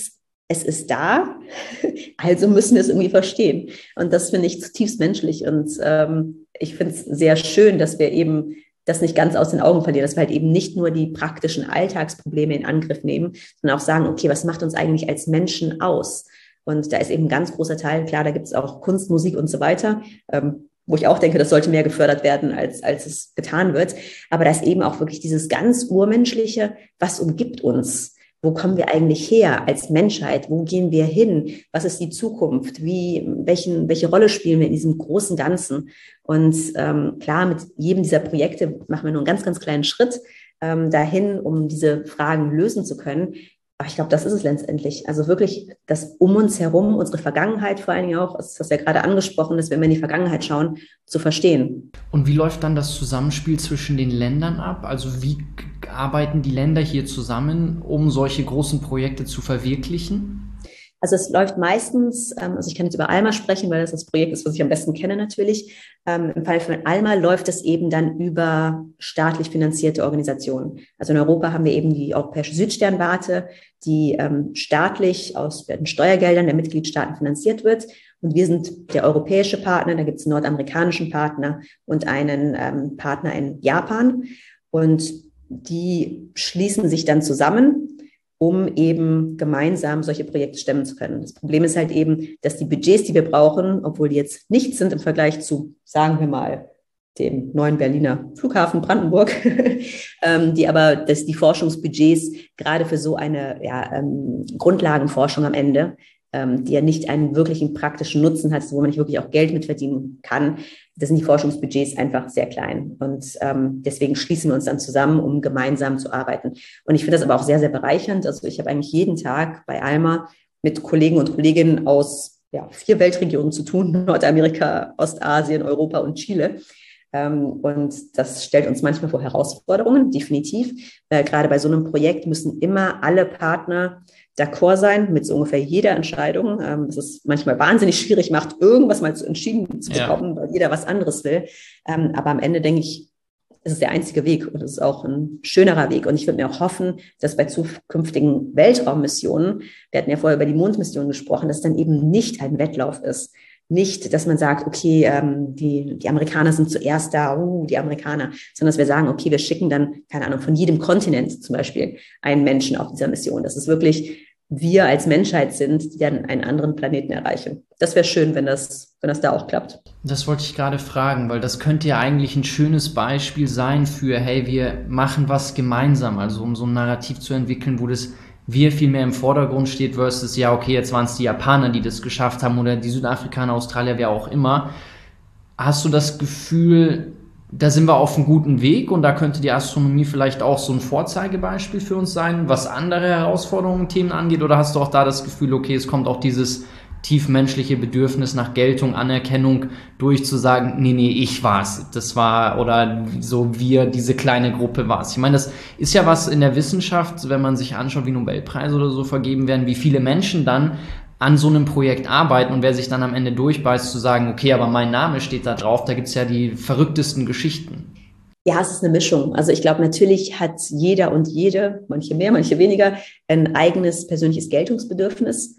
es ist da, also müssen wir es irgendwie verstehen. Und das finde ich zutiefst menschlich. Und ich finde es sehr schön, dass wir eben das nicht ganz aus den Augen verlieren, dass wir halt eben nicht nur die praktischen Alltagsprobleme in Angriff nehmen, sondern auch sagen, okay, was macht uns eigentlich als Menschen aus? Und da ist eben ein ganz großer Teil, klar, da gibt es auch Kunst, Musik und so weiter, wo ich auch denke, das sollte mehr gefördert werden, als es getan wird. Aber da ist eben auch wirklich dieses ganz Urmenschliche, was umgibt uns? Wo kommen wir eigentlich her als Menschheit? Wo gehen wir hin? Was ist die Zukunft? Welche Rolle spielen wir in diesem großen Ganzen? Und klar, mit jedem dieser Projekte machen wir nur einen ganz, ganz kleinen Schritt dahin, um diese Fragen lösen zu können. Aber ich glaube, das ist es letztendlich. Also wirklich das um uns herum, unsere Vergangenheit vor allen Dingen auch, das hast du ja gerade angesprochen, dass wenn wir in die Vergangenheit schauen, zu verstehen. Und wie läuft dann das Zusammenspiel zwischen den Ländern ab? Also wie arbeiten die Länder hier zusammen, um solche großen Projekte zu verwirklichen? Also es läuft meistens, also ich kann jetzt über Alma sprechen, weil das Projekt ist, was ich am besten kenne natürlich. Im Fall von Alma läuft es eben dann über staatlich finanzierte Organisationen. Also in Europa haben wir eben die Europäische Südsternwarte, die staatlich aus den Steuergeldern der Mitgliedstaaten finanziert wird. Und wir sind der europäische Partner, da gibt es einen nordamerikanischen Partner und einen Partner in Japan. Und die schließen sich dann zusammen, um eben gemeinsam solche Projekte stemmen zu können. Das Problem ist halt eben, dass die Budgets, die wir brauchen, obwohl die jetzt nichts sind im Vergleich zu, sagen wir mal, dem neuen Berliner Flughafen Brandenburg, dass die Forschungsbudgets gerade für so eine Grundlagenforschung am Ende, die ja nicht einen wirklichen praktischen Nutzen hat, wo man nicht wirklich auch Geld mit verdienen kann, das sind die Forschungsbudgets einfach sehr klein. Und deswegen schließen wir uns dann zusammen, um gemeinsam zu arbeiten. Und ich finde das aber auch sehr, sehr bereichernd. Also ich habe eigentlich jeden Tag bei Alma mit Kollegen und Kolleginnen aus 4 Weltregionen zu tun: Nordamerika, Ostasien, Europa und Chile. Und das stellt uns manchmal vor Herausforderungen, definitiv. Gerade bei so einem Projekt müssen immer alle Partner d'accord sein mit so ungefähr jeder Entscheidung. Das ist manchmal wahnsinnig schwierig macht, irgendwas mal entschieden zu bekommen, weil jeder was anderes will. Aber am Ende denke ich, es ist der einzige Weg und es ist auch ein schönerer Weg. Und ich würde mir auch hoffen, dass bei zukünftigen Weltraummissionen, wir hatten ja vorher über die Mondmission gesprochen, dass es dann eben nicht ein Wettlauf ist. Nicht, dass man sagt, okay, die Amerikaner sind zuerst da, die Amerikaner, sondern dass wir sagen, okay, wir schicken dann, keine Ahnung, von jedem Kontinent zum Beispiel einen Menschen auf dieser Mission. Dass es wirklich wir als Menschheit sind, die dann einen anderen Planeten erreichen. Das wäre schön, wenn das da auch klappt. Das wollte ich gerade fragen, weil das könnte ja eigentlich ein schönes Beispiel sein für, hey, wir machen was gemeinsam, also um so ein Narrativ zu entwickeln, wo das wir viel mehr im Vordergrund steht versus, ja, okay, jetzt waren es die Japaner, die das geschafft haben oder die Südafrikaner, Australier, wer auch immer. Hast du das Gefühl, da sind wir auf einem guten Weg und da könnte die Astronomie vielleicht auch so ein Vorzeigebeispiel für uns sein, was andere Herausforderungen, Themen angeht? Oder hast du auch da das Gefühl, okay, es kommt auch dieses tiefmenschliche Bedürfnis nach Geltung, Anerkennung durch zu sagen, nee, ich war's, das war, oder so wir, diese kleine Gruppe war's. Ich meine, das ist ja was in der Wissenschaft, wenn man sich anschaut, wie Nobelpreise oder so vergeben werden, wie viele Menschen dann an so einem Projekt arbeiten und wer sich dann am Ende durchbeißt, zu sagen, okay, aber mein Name steht da drauf, da gibt's ja die verrücktesten Geschichten. Ja, es ist eine Mischung. Also ich glaube, natürlich hat jeder und jede, manche mehr, manche weniger, ein eigenes persönliches Geltungsbedürfnis.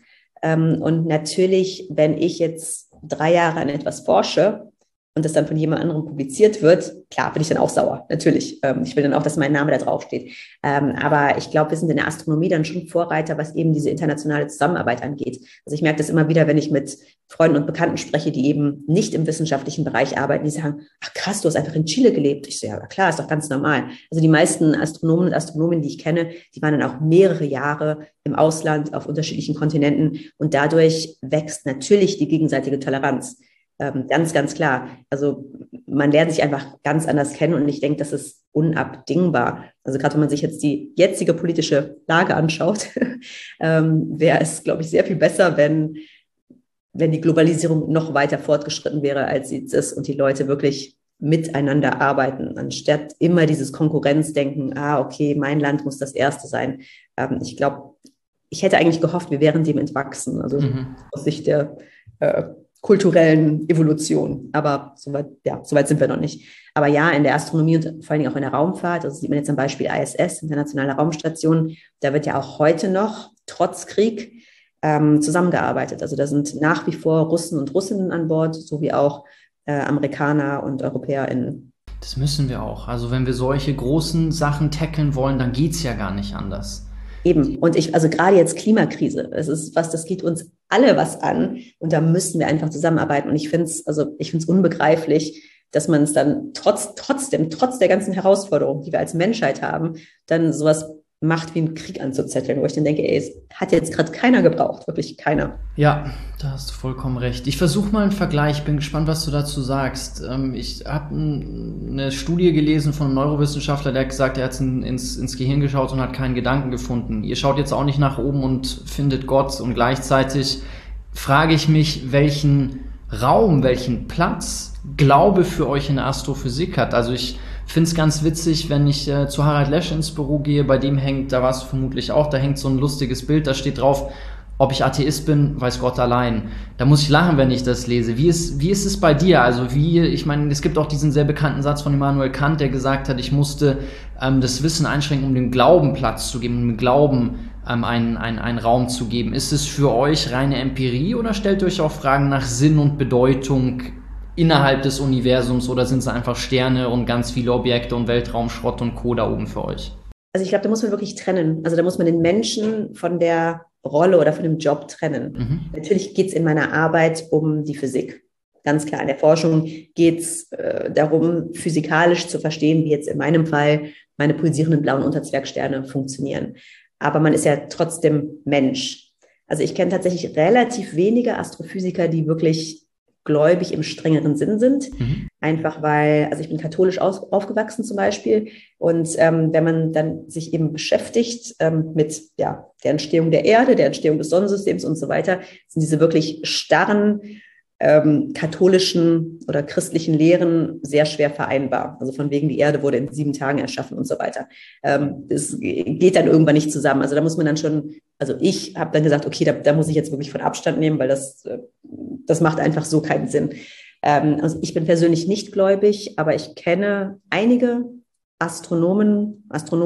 Und natürlich, wenn ich jetzt 3 Jahre an etwas forsche und das dann von jemand anderem publiziert wird, klar, bin ich dann auch sauer, natürlich. Ich will dann auch, dass mein Name da drauf steht. Aber ich glaube, wir sind in der Astronomie dann schon Vorreiter, was eben diese internationale Zusammenarbeit angeht. Also ich merke das immer wieder, wenn ich mit Freunden und Bekannten spreche, die eben nicht im wissenschaftlichen Bereich arbeiten, die sagen, ach krass, du hast einfach in Chile gelebt. Ich so, ja klar, ist doch ganz normal. Also die meisten Astronomen und Astronominnen, die ich kenne, die waren dann auch mehrere Jahre im Ausland auf unterschiedlichen Kontinenten und dadurch wächst natürlich die gegenseitige Toleranz. Ganz, ganz klar. Also man lernt sich einfach ganz anders kennen und ich denke, das ist unabdingbar. Also gerade wenn man sich jetzt die jetzige politische Lage anschaut, wäre es, glaube ich, sehr viel besser, wenn die Globalisierung noch weiter fortgeschritten wäre, als sie jetzt ist und die Leute wirklich miteinander arbeiten, anstatt immer dieses Konkurrenzdenken, okay, mein Land muss das Erste sein. Ich glaube, ich hätte eigentlich gehofft, wir wären dem entwachsen, also aus Sicht der kulturellen Evolution. Aber soweit sind wir noch nicht. Aber ja, in der Astronomie und vor allen Dingen auch in der Raumfahrt, also sieht man jetzt am Beispiel ISS, Internationale Raumstation, da wird ja auch heute noch, trotz Krieg, zusammengearbeitet. Also da sind nach wie vor Russen und Russinnen an Bord, sowie auch Amerikaner und EuropäerInnen. Das müssen wir auch. Also wenn wir solche großen Sachen tackeln wollen, dann geht's ja gar nicht anders. Eben. Und also gerade jetzt Klimakrise, das geht uns alle was an. Und da müssen wir einfach zusammenarbeiten. Und ich finde es unbegreiflich, dass man es dann trotz der ganzen Herausforderungen, die wir als Menschheit haben, dann sowas macht, wie einen Krieg anzuzetteln, wo ich dann denke, es hat jetzt gerade keiner gebraucht, wirklich keiner. Ja, da hast du vollkommen recht. Ich versuche mal einen Vergleich, bin gespannt, was du dazu sagst. Ich habe eine Studie gelesen von einem Neurowissenschaftler, der hat gesagt, er hat ins Gehirn geschaut und hat keinen Gedanken gefunden. Ihr schaut jetzt auch nicht nach oben und findet Gott, und gleichzeitig frage ich mich, welchen Raum, welchen Platz Glaube für euch in der Astrophysik hat. Also ich finde es ganz witzig, wenn ich zu Harald Lesch ins Büro gehe, bei dem hängt, da warst du vermutlich auch, da hängt so ein lustiges Bild, da steht drauf, ob ich Atheist bin, weiß Gott allein. Da muss ich lachen, wenn ich das lese. Wie ist es bei dir? Also ich meine, es gibt auch diesen sehr bekannten Satz von Immanuel Kant, der gesagt hat, ich musste das Wissen einschränken, um dem Glauben Platz zu geben, um dem Glauben einen Raum zu geben. Ist es für euch reine Empirie oder stellt ihr euch auch Fragen nach Sinn und Bedeutung innerhalb des Universums, oder sind es einfach Sterne und ganz viele Objekte und Weltraumschrott und Co. da oben für euch? Also ich glaube, da muss man wirklich trennen. Also da muss man den Menschen von der Rolle oder von dem Job trennen. Natürlich geht es in meiner Arbeit um die Physik. Ganz klar, in der Forschung geht es darum, physikalisch zu verstehen, wie jetzt in meinem Fall meine pulsierenden blauen Unterzwergsterne funktionieren. Aber man ist ja trotzdem Mensch. Also ich kenne tatsächlich relativ wenige Astrophysiker, die wirklich gläubig im strengeren Sinn sind. Einfach weil, also ich bin katholisch aufgewachsen zum Beispiel. Und wenn man dann sich eben beschäftigt mit der Entstehung der Erde, der Entstehung des Sonnensystems und so weiter, sind diese wirklich starren katholischen oder christlichen Lehren sehr schwer vereinbar. Also von wegen, die Erde wurde in 7 Tagen erschaffen und so weiter. Das geht dann irgendwann nicht zusammen. Also da muss man dann schon, also ich habe dann gesagt, okay, da muss ich jetzt wirklich von Abstand nehmen, weil das macht einfach so keinen Sinn. Also ich bin persönlich nicht gläubig, aber ich kenne einige Astronomen,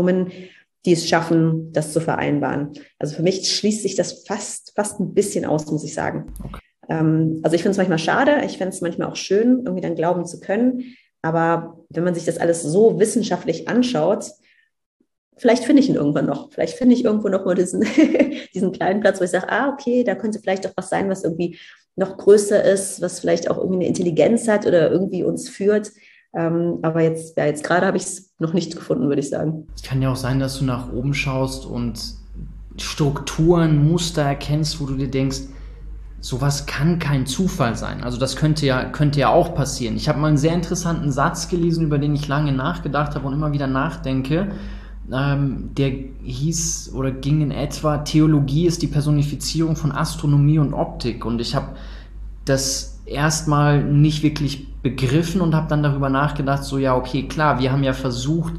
die es schaffen, das zu vereinbaren. Also für mich schließt sich das fast ein bisschen aus, muss ich sagen. Okay. Also ich finde es manchmal schade, ich finde es manchmal auch schön, irgendwie dann glauben zu können. Aber wenn man sich das alles so wissenschaftlich anschaut, vielleicht finde ich ihn irgendwann noch. Vielleicht finde ich irgendwo noch mal diesen kleinen Platz, wo ich sage, okay, da könnte vielleicht doch was sein, was irgendwie noch größer ist, was vielleicht auch irgendwie eine Intelligenz hat oder irgendwie uns führt. Aber jetzt gerade habe ich es noch nicht gefunden, würde ich sagen. Es kann ja auch sein, dass du nach oben schaust und Strukturen, Muster erkennst, wo du dir denkst, sowas kann kein Zufall sein. Also das könnte ja auch passieren. Ich habe mal einen sehr interessanten Satz gelesen, über den ich lange nachgedacht habe und immer wieder nachdenke. Der hieß oder ging in etwa, Theologie ist die Personifizierung von Astronomie und Optik. Und ich habe das erstmal nicht wirklich begriffen und habe dann darüber nachgedacht, so ja, okay, klar, wir haben ja versucht,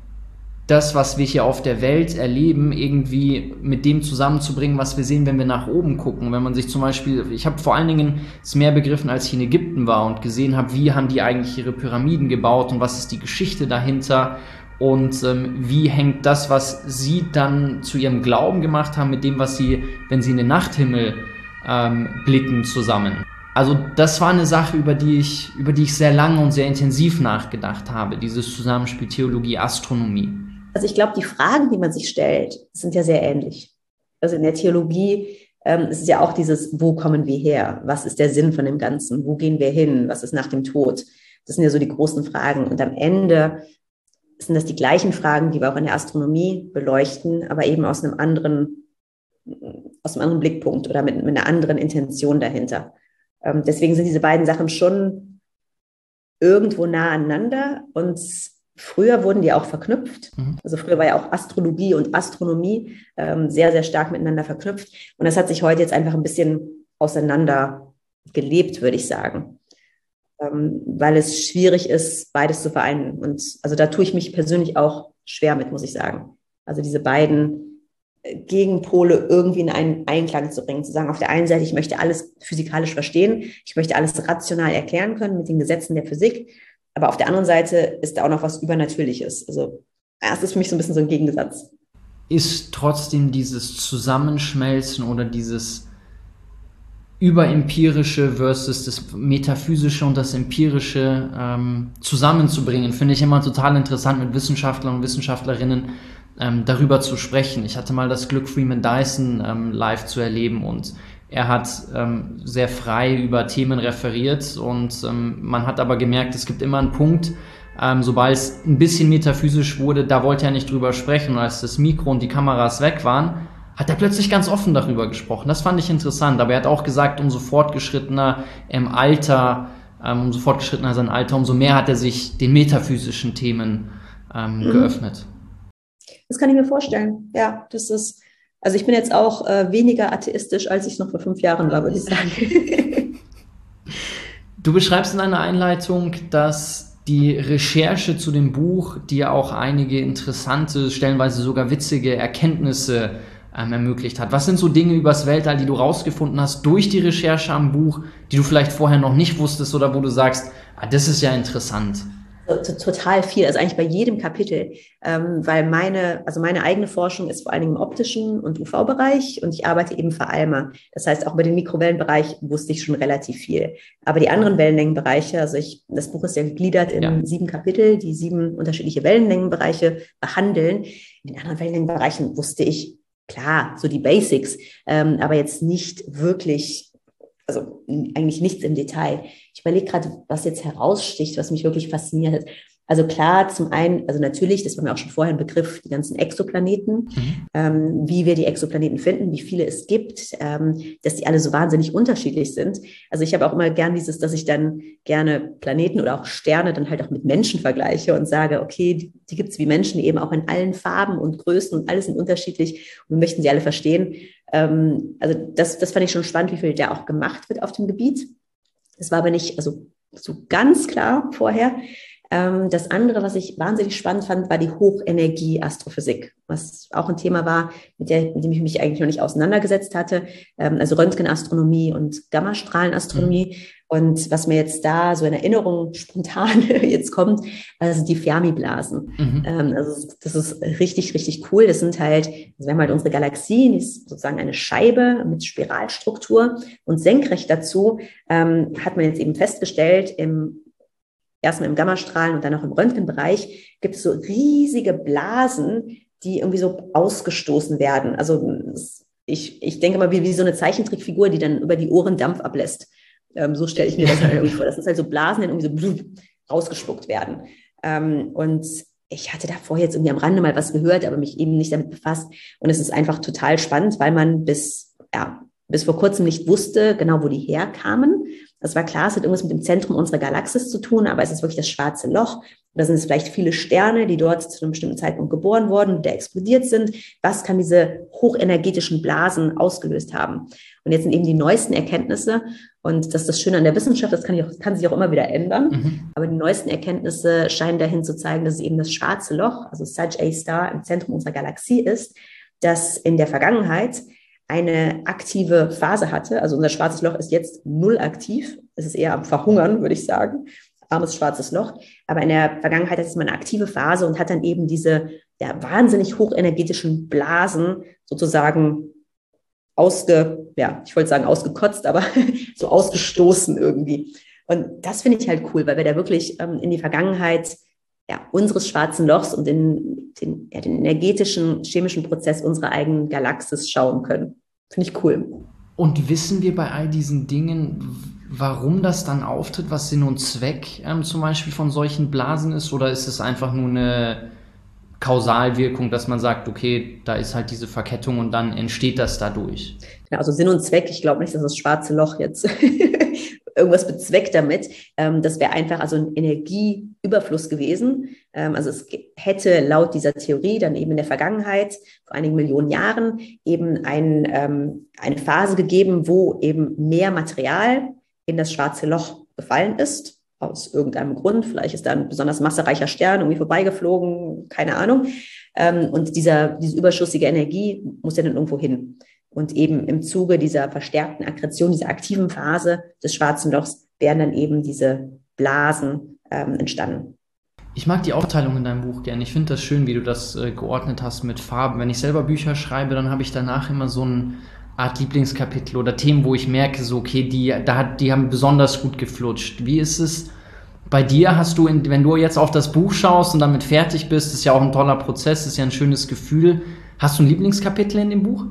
das, was wir hier auf der Welt erleben, irgendwie mit dem zusammenzubringen, was wir sehen, wenn wir nach oben gucken. Wenn man sich zum Beispiel, ich habe vor allen Dingen es mehr begriffen, als ich in Ägypten war und gesehen habe, wie haben die eigentlich ihre Pyramiden gebaut und was ist die Geschichte dahinter und wie hängt das, was sie dann zu ihrem Glauben gemacht haben, mit dem, was sie, wenn sie in den Nachthimmel blicken, zusammen. Also das war eine Sache, über die ich sehr lange und sehr intensiv nachgedacht habe, dieses Zusammenspiel Theologie, Astronomie. Also ich glaube, die Fragen, die man sich stellt, sind ja sehr ähnlich. Also in der Theologie ist es ja auch dieses, wo kommen wir her? Was ist der Sinn von dem Ganzen? Wo gehen wir hin? Was ist nach dem Tod? Das sind ja so die großen Fragen. Und am Ende sind das die gleichen Fragen, die wir auch in der Astronomie beleuchten, aber eben aus einem anderen Blickpunkt oder mit einer anderen Intention dahinter. Deswegen sind diese beiden Sachen schon irgendwo nah aneinander und früher wurden die auch verknüpft. Also früher war ja auch Astrologie und Astronomie sehr, sehr stark miteinander verknüpft. Und das hat sich heute jetzt einfach ein bisschen auseinander gelebt, würde ich sagen. Weil es schwierig ist, beides zu vereinen. Und also da tue ich mich persönlich auch schwer mit, muss ich sagen. Also diese beiden Gegenpole irgendwie in einen Einklang zu bringen, zu sagen, auf der einen Seite, ich möchte alles physikalisch verstehen, ich möchte alles rational erklären können mit den Gesetzen der Physik, aber auf der anderen Seite ist da auch noch was Übernatürliches. Also das ist für mich so ein bisschen so ein Gegensatz. ist trotzdem dieses Zusammenschmelzen oder dieses Überempirische versus das Metaphysische und das Empirische zusammenzubringen, finde ich immer total interessant, mit Wissenschaftlern und Wissenschaftlerinnen darüber zu sprechen. Ich hatte mal das Glück, Freeman Dyson live zu erleben, und er hat sehr frei über Themen referiert, und man hat aber gemerkt, es gibt immer einen Punkt, sobald es ein bisschen metaphysisch wurde, da wollte er nicht drüber sprechen, und als das Mikro und die Kameras weg waren, hat er plötzlich ganz offen darüber gesprochen. Das fand ich interessant, aber er hat auch gesagt, umso fortgeschrittener sein Alter, umso mehr hat er sich den metaphysischen Themen geöffnet. Das kann ich mir vorstellen. Ja, also ich bin jetzt auch weniger atheistisch, als ich noch vor 5 Jahren war, würde ich sagen. Du beschreibst in deiner Einleitung, dass die Recherche zu dem Buch dir auch einige interessante, stellenweise sogar witzige Erkenntnisse ermöglicht hat. Was sind so Dinge übers Weltall, die du rausgefunden hast durch die Recherche am Buch, die du vielleicht vorher noch nicht wusstest oder wo du sagst, das ist ja interessant? Total viel, also eigentlich bei jedem Kapitel, weil meine eigene Forschung ist vor allen Dingen im optischen und UV-Bereich, und ich arbeite eben für ALMA. Das heißt, auch über den Mikrowellenbereich wusste ich schon relativ viel. Aber die anderen Wellenlängenbereiche, das Buch ist ja gegliedert in 7 Kapitel, die 7 unterschiedliche Wellenlängenbereiche behandeln. In den anderen Wellenlängenbereichen wusste ich, klar, so die Basics, aber jetzt nicht wirklich, also eigentlich nichts im Detail. Ich überlege gerade, was jetzt heraussticht, was mich wirklich fasziniert hat. Also klar, zum einen, also natürlich, das war mir auch schon vorher ein Begriff, die ganzen Exoplaneten, wie wir die Exoplaneten finden, wie viele es gibt, dass die alle so wahnsinnig unterschiedlich sind. Also ich habe auch immer gern dass ich dann gerne Planeten oder auch Sterne dann halt auch mit Menschen vergleiche und sage, okay, die gibt es wie Menschen, eben auch in allen Farben und Größen, und alles sind unterschiedlich, und wir möchten sie alle verstehen. Also das fand ich schon spannend, wie viel da auch gemacht wird auf dem Gebiet. Das war aber nicht so ganz klar vorher. Das andere, was ich wahnsinnig spannend fand, war die Hochenergie-Astrophysik, was auch ein Thema war, mit dem ich mich eigentlich noch nicht auseinandergesetzt hatte. Also Röntgenastronomie und Gammastrahlenastronomie. Und was mir jetzt da so in Erinnerung spontan jetzt kommt, also die Fermi-Blasen. Also das ist richtig, richtig cool. Das sind halt, wir haben halt unsere Galaxie, die ist sozusagen eine Scheibe mit Spiralstruktur, und senkrecht dazu hat man jetzt eben festgestellt, erstmal im Gammastrahlen und dann auch im Röntgenbereich, gibt es so riesige Blasen, die irgendwie so ausgestoßen werden. Also ich denke mal, wie so eine Zeichentrickfigur, die dann über die Ohren Dampf ablässt. So stelle ich mir das halt irgendwie vor. Das sind halt so Blasen, die irgendwie so rausgespuckt werden. Und ich hatte davor jetzt irgendwie am Rande mal was gehört, aber mich eben nicht damit befasst. Und es ist einfach total spannend, weil man bis vor kurzem nicht wusste, genau wo die herkamen. Das war klar, es hat irgendwas mit dem Zentrum unserer Galaxis zu tun, aber es ist wirklich das schwarze Loch. Da sind es vielleicht viele Sterne, die dort zu einem bestimmten Zeitpunkt geboren wurden, die explodiert sind. Was kann diese hochenergetischen Blasen ausgelöst haben? Und jetzt sind eben die neuesten Erkenntnisse, und das ist das Schöne an der Wissenschaft, das kann sich auch immer wieder ändern, aber die neuesten Erkenntnisse scheinen dahin zu zeigen, dass es eben das schwarze Loch, also Such a Star, im Zentrum unserer Galaxie ist, das in der Vergangenheit eine aktive Phase hatte. Also unser schwarzes Loch ist jetzt 0 aktiv. Es ist eher am Verhungern, würde ich sagen. Armes schwarzes Loch. Aber in der Vergangenheit hat es mal eine aktive Phase und hat dann eben diese wahnsinnig hochenergetischen Blasen sozusagen ich wollte sagen ausgekotzt, aber so ausgestoßen irgendwie. Und das finde ich halt cool, weil wir da wirklich in die Vergangenheit unseres schwarzen Lochs und in den energetischen, chemischen Prozess unserer eigenen Galaxis schauen können. Finde ich cool. Und wissen wir bei all diesen Dingen, warum das dann auftritt, was Sinn und Zweck zum Beispiel von solchen Blasen ist? Oder ist es einfach nur eine Kausalwirkung, dass man sagt, okay, da ist halt diese Verkettung und dann entsteht das dadurch? Ja, also Sinn und Zweck, ich glaube nicht, dass das schwarze Loch jetzt irgendwas bezweckt damit. Das wäre einfach ein Energieüberfluss gewesen. Also es hätte laut dieser Theorie dann eben in der Vergangenheit, vor einigen Millionen Jahren, eben eine Phase gegeben, wo eben mehr Material in das schwarze Loch gefallen ist, aus irgendeinem Grund. Vielleicht ist da ein besonders massereicher Stern irgendwie vorbeigeflogen, keine Ahnung. Und diese überschüssige Energie muss ja dann irgendwo hin. Und eben im Zuge dieser verstärkten Aggression, dieser aktiven Phase des schwarzen Lochs, wären dann eben diese Blasen entstanden. Ich mag die Aufteilung in deinem Buch gerne. Ich finde das schön, wie du das geordnet hast mit Farben. Wenn ich selber Bücher schreibe, dann habe ich danach immer so eine Art Lieblingskapitel oder Themen, wo ich merke, so okay, die haben besonders gut geflutscht. Wie ist es bei dir? Hast du, wenn du jetzt auf das Buch schaust und damit fertig bist, ist ja auch ein toller Prozess, ist ja ein schönes Gefühl. Hast du ein Lieblingskapitel in dem Buch?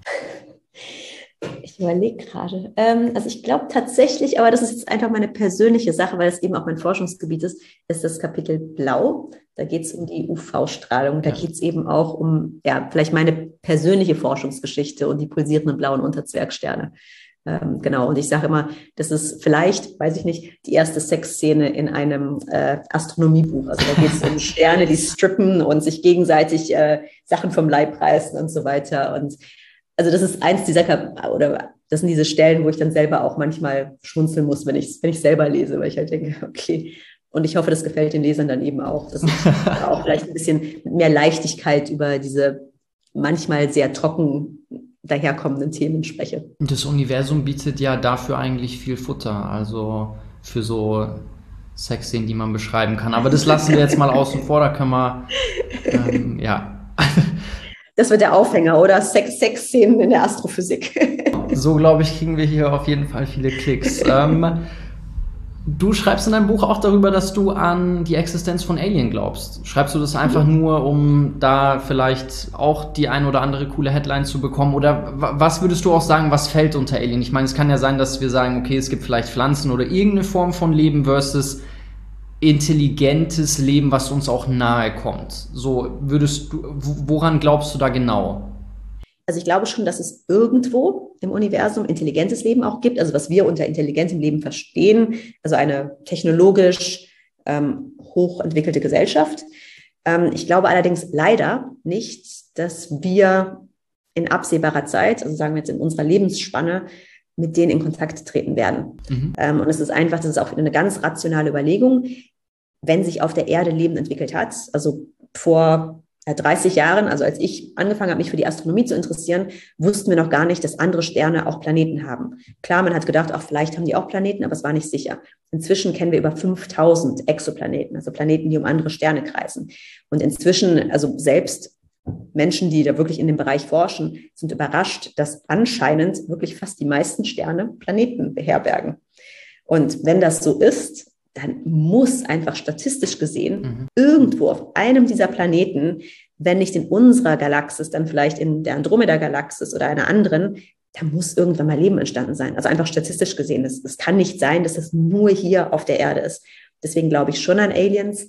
Ich überlege gerade. Also ich glaube tatsächlich, aber das ist jetzt einfach meine persönliche Sache, weil es eben auch mein Forschungsgebiet ist das Kapitel Blau. Da geht es um die UV-Strahlung. Da geht es eben auch um, ja, vielleicht meine persönliche Forschungsgeschichte und die pulsierenden blauen Unterzwergsterne. Genau, und ich sage immer, das ist vielleicht, weiß ich nicht, die erste Sexszene in einem Astronomiebuch. Also da geht es um Sterne, die strippen und sich gegenseitig Sachen vom Leib reißen und so weiter. Und also das ist eins dieser oder das sind diese Stellen, wo ich dann selber auch manchmal schmunzeln muss, wenn ich selber lese, weil ich halt denke, okay. Und ich hoffe, das gefällt den Lesern dann eben auch, dass ich auch vielleicht ein bisschen mehr Leichtigkeit über diese manchmal sehr trocken daherkommenden Themen spreche. Das Universum bietet ja dafür eigentlich viel Futter, also für so Sexszenen, die man beschreiben kann. Aber das lassen wir jetzt mal außen vor, da können wir, ja. Das wird der Aufhänger, oder? Sexszenen in der Astrophysik. So, glaube ich, kriegen wir hier auf jeden Fall viele Klicks. Du schreibst in deinem Buch auch darüber, dass du an die Existenz von Alien glaubst. Schreibst du das einfach nur, um da vielleicht auch die ein oder andere coole Headline zu bekommen? Oder was würdest du auch sagen, was fällt unter Alien? Ich meine, es kann ja sein, dass wir sagen, okay, es gibt vielleicht Pflanzen oder irgendeine Form von Leben versus intelligentes Leben, was uns auch nahe kommt. So, woran glaubst du da genau? Also ich glaube schon, dass es irgendwo im Universum intelligentes Leben auch gibt, also was wir unter intelligentem Leben verstehen, also eine technologisch hochentwickelte Gesellschaft. Ich glaube allerdings leider nicht, dass wir in absehbarer Zeit, also sagen wir jetzt in unserer Lebensspanne, mit denen in Kontakt treten werden. Und es ist einfach, das ist auch eine ganz rationale Überlegung, wenn sich auf der Erde Leben entwickelt hat, also vor 30 Jahren, also als ich angefangen habe, mich für die Astronomie zu interessieren, wussten wir noch gar nicht, dass andere Sterne auch Planeten haben. Klar, man hat gedacht, auch vielleicht haben die auch Planeten, aber es war nicht sicher. Inzwischen kennen wir über 5000 Exoplaneten, also Planeten, die um andere Sterne kreisen. Und inzwischen, also selbst Menschen, die da wirklich in dem Bereich forschen, sind überrascht, dass anscheinend wirklich fast die meisten Sterne Planeten beherbergen. Und wenn das so ist, dann muss einfach statistisch gesehen irgendwo auf einem dieser Planeten, wenn nicht in unserer Galaxis, dann vielleicht in der Andromeda-Galaxis oder einer anderen, da muss irgendwann mal Leben entstanden sein. Also einfach statistisch gesehen. Es kann nicht sein, dass das nur hier auf der Erde ist. Deswegen glaube ich schon an Aliens,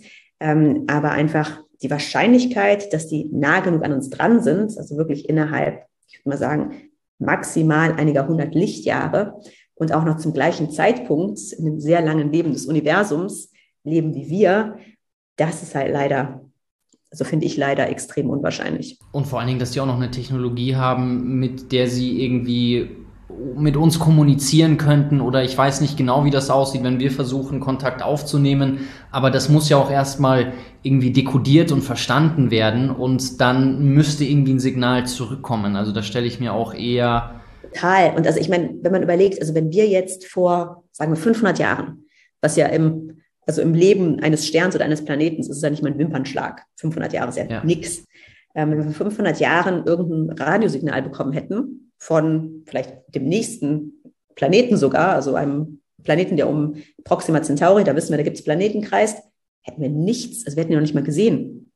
aber einfach die Wahrscheinlichkeit, dass die nah genug an uns dran sind, also wirklich innerhalb, ich würde mal sagen, maximal einiger 100 Lichtjahre und auch noch zum gleichen Zeitpunkt in einem sehr langen Leben des Universums leben wie wir, das ist halt leider, also finde ich leider extrem unwahrscheinlich. Und vor allen Dingen, dass die auch noch eine Technologie haben, mit der sie irgendwie mit uns kommunizieren könnten oder ich weiß nicht genau, wie das aussieht, wenn wir versuchen, Kontakt aufzunehmen, aber das muss ja auch erstmal irgendwie dekodiert und verstanden werden und dann müsste irgendwie ein Signal zurückkommen. Also da stelle ich mir auch eher... Total. Und also ich meine, wenn man überlegt, also wenn wir jetzt vor, sagen wir 500 Jahren, was ja im Leben eines Sterns oder eines Planeten ist es ja nicht mal ein Wimpernschlag. 500 Jahre ist ja nix. Wenn wir vor 500 Jahren irgendein Radiosignal bekommen hätten von vielleicht dem nächsten Planeten sogar, also einem Planeten, der um Proxima Centauri, da wissen wir, da gibt es Planeten kreist, hätten wir nichts, also wir hätten ja noch nicht mal gesehen.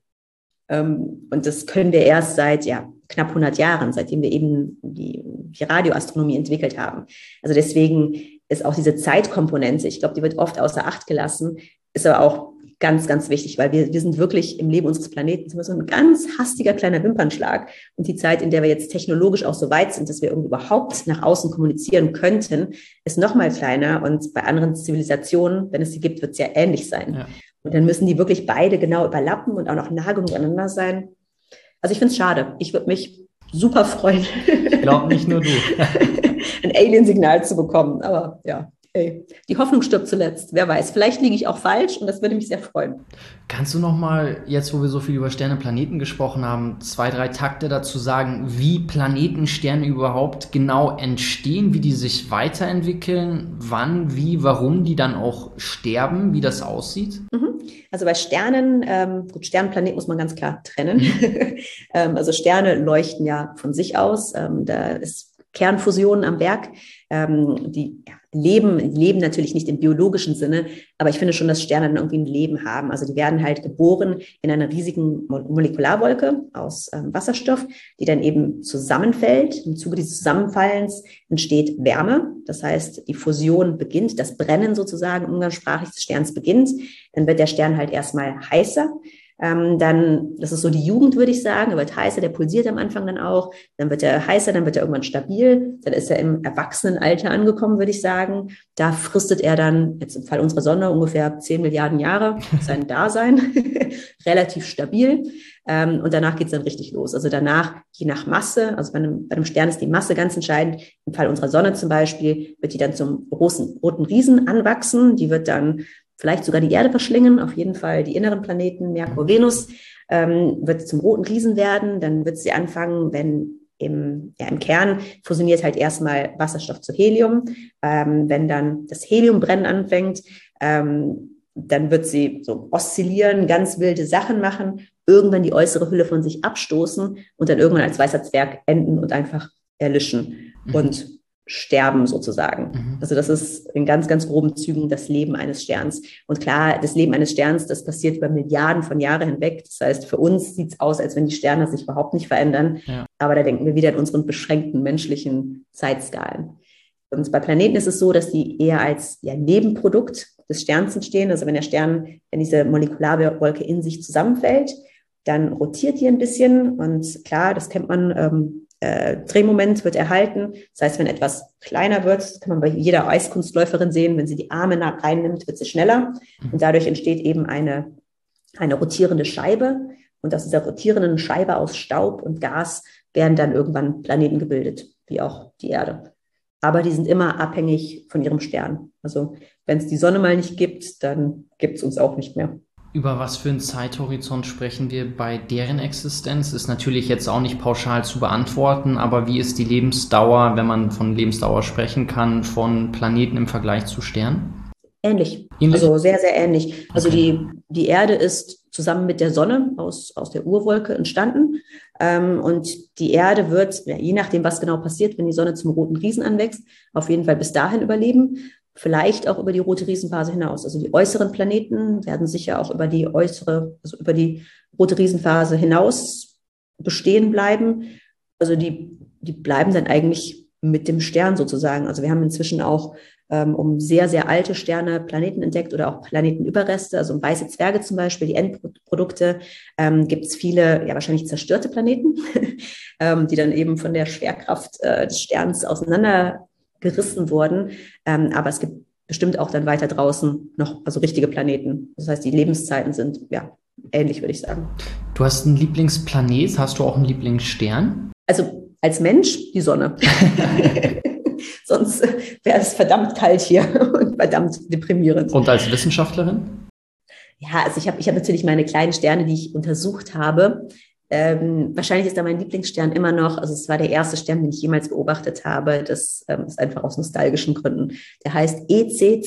Und das können wir erst seit knapp 100 Jahren, seitdem wir eben die Radioastronomie entwickelt haben. Also deswegen ist auch diese Zeitkomponente, ich glaube, die wird oft außer Acht gelassen, ist aber auch ganz, ganz wichtig, weil wir sind wirklich im Leben unseres Planeten so ein ganz hastiger kleiner Wimpernschlag. Und die Zeit, in der wir jetzt technologisch auch so weit sind, dass wir irgendwie überhaupt nach außen kommunizieren könnten, ist noch mal kleiner. Und bei anderen Zivilisationen, wenn es sie gibt, wird es ja ähnlich sein. Ja. Und dann müssen die wirklich beide genau überlappen und auch noch nah genug aneinander sein. Also ich finde es schade. Ich würde mich super freuen. Ich glaube nicht nur du. Ein Alien-Signal zu bekommen. Aber ja, hey, die Hoffnung stirbt zuletzt. Wer weiß, vielleicht liege ich auch falsch und das würde mich sehr freuen. Kannst du noch mal, jetzt wo wir so viel über Sterne, Planeten gesprochen haben, 2, 3 Takte dazu sagen, wie Planeten, Sterne überhaupt genau entstehen, wie die sich weiterentwickeln, wann, wie, warum die dann auch sterben, wie das aussieht? Also bei Sternen, gut, Sternenplanet muss man ganz klar trennen. Also Sterne leuchten ja von sich aus. Da ist Kernfusion am Werk. Die leben natürlich nicht im biologischen Sinne, aber ich finde schon, dass Sterne dann irgendwie ein Leben haben. Also die werden halt geboren in einer riesigen Molekularwolke aus Wasserstoff, die dann eben zusammenfällt. Im Zuge dieses Zusammenfallens entsteht Wärme. Das heißt, die Fusion beginnt, das Brennen sozusagen umgangssprachlich des Sterns beginnt. Dann wird der Stern halt erstmal heißer. Dann, das ist so die Jugend, würde ich sagen, er wird heißer, der pulsiert am Anfang dann auch, dann wird er heißer, dann wird er irgendwann stabil, dann ist er im Erwachsenenalter angekommen, würde ich sagen. Da fristet er dann, jetzt im Fall unserer Sonne, ungefähr 10 Milliarden Jahre sein Dasein, relativ stabil. Und danach geht es dann richtig los. Also danach, je nach Masse, also bei einem Stern ist die Masse ganz entscheidend. Im Fall unserer Sonne zum Beispiel wird die dann zum großen roten Riesen anwachsen. Die wird dann vielleicht sogar die Erde verschlingen, auf jeden Fall die inneren Planeten, Merkur, Venus, wird zum roten Riesen werden. Dann wird sie anfangen, wenn im Kern fusioniert halt erstmal Wasserstoff zu Helium. Wenn dann das Heliumbrennen anfängt, dann wird sie so oszillieren, ganz wilde Sachen machen, irgendwann die äußere Hülle von sich abstoßen und dann irgendwann als weißer Zwerg enden und einfach erlischen und sterben sozusagen. Also das ist in ganz, ganz groben Zügen das Leben eines Sterns. Und klar, das Leben eines Sterns, das passiert über Milliarden von Jahren hinweg. Das heißt, für uns sieht es aus, als wenn die Sterne sich überhaupt nicht verändern. Ja. Aber da denken wir wieder in unseren beschränkten menschlichen Zeitskalen. Und bei Planeten ist es so, dass die eher als Nebenprodukt des Sterns entstehen. Also wenn diese Molekularwolke in sich zusammenfällt, dann rotiert die ein bisschen. Und klar, das kennt man, Drehmoment wird erhalten. Das heißt, wenn etwas kleiner wird, das kann man bei jeder Eiskunstläuferin sehen, wenn sie die Arme reinnimmt, wird sie schneller. Und dadurch entsteht eben eine rotierende Scheibe. Und aus dieser rotierenden Scheibe aus Staub und Gas werden dann irgendwann Planeten gebildet, wie auch die Erde. Aber die sind immer abhängig von ihrem Stern. Also wenn es die Sonne mal nicht gibt, dann gibt es uns auch nicht mehr. Über was für einen Zeithorizont sprechen wir bei deren Existenz? Ist natürlich jetzt auch nicht pauschal zu beantworten, aber wie ist die Lebensdauer, wenn man von Lebensdauer sprechen kann, von Planeten im Vergleich zu Sternen? Ähnlich. Also sehr, sehr ähnlich. Also die Erde ist zusammen mit der Sonne aus der Urwolke entstanden. Und die Erde wird, je nachdem, was genau passiert, wenn die Sonne zum roten Riesen anwächst, auf jeden Fall bis dahin überleben. Vielleicht auch über die rote Riesenphase hinaus. Also die äußeren Planeten werden sicher auch über die rote Riesenphase hinaus bestehen bleiben. Also die bleiben dann eigentlich mit dem Stern sozusagen. Also wir haben inzwischen auch um sehr, sehr alte Sterne Planeten entdeckt oder auch Planetenüberreste, also um weiße Zwerge zum Beispiel, die Endprodukte, gibt es viele, wahrscheinlich zerstörte Planeten, die dann eben von der Schwerkraft des Sterns auseinandergerissen wurden. Aber es gibt bestimmt auch dann weiter draußen noch, also richtige Planeten. Das heißt, die Lebenszeiten sind, ähnlich, würde ich sagen. Du hast einen Lieblingsplanet, hast du auch einen Lieblingsstern? Also als Mensch die Sonne. Sonst wäre es verdammt kalt hier und verdammt deprimierend. Und als Wissenschaftlerin? Ja, also ich hab natürlich meine kleinen Sterne, die ich untersucht habe. Wahrscheinlich ist da mein Lieblingsstern immer noch, also es war der erste Stern, den ich jemals beobachtet habe. Das ist einfach aus nostalgischen Gründen. Der heißt EC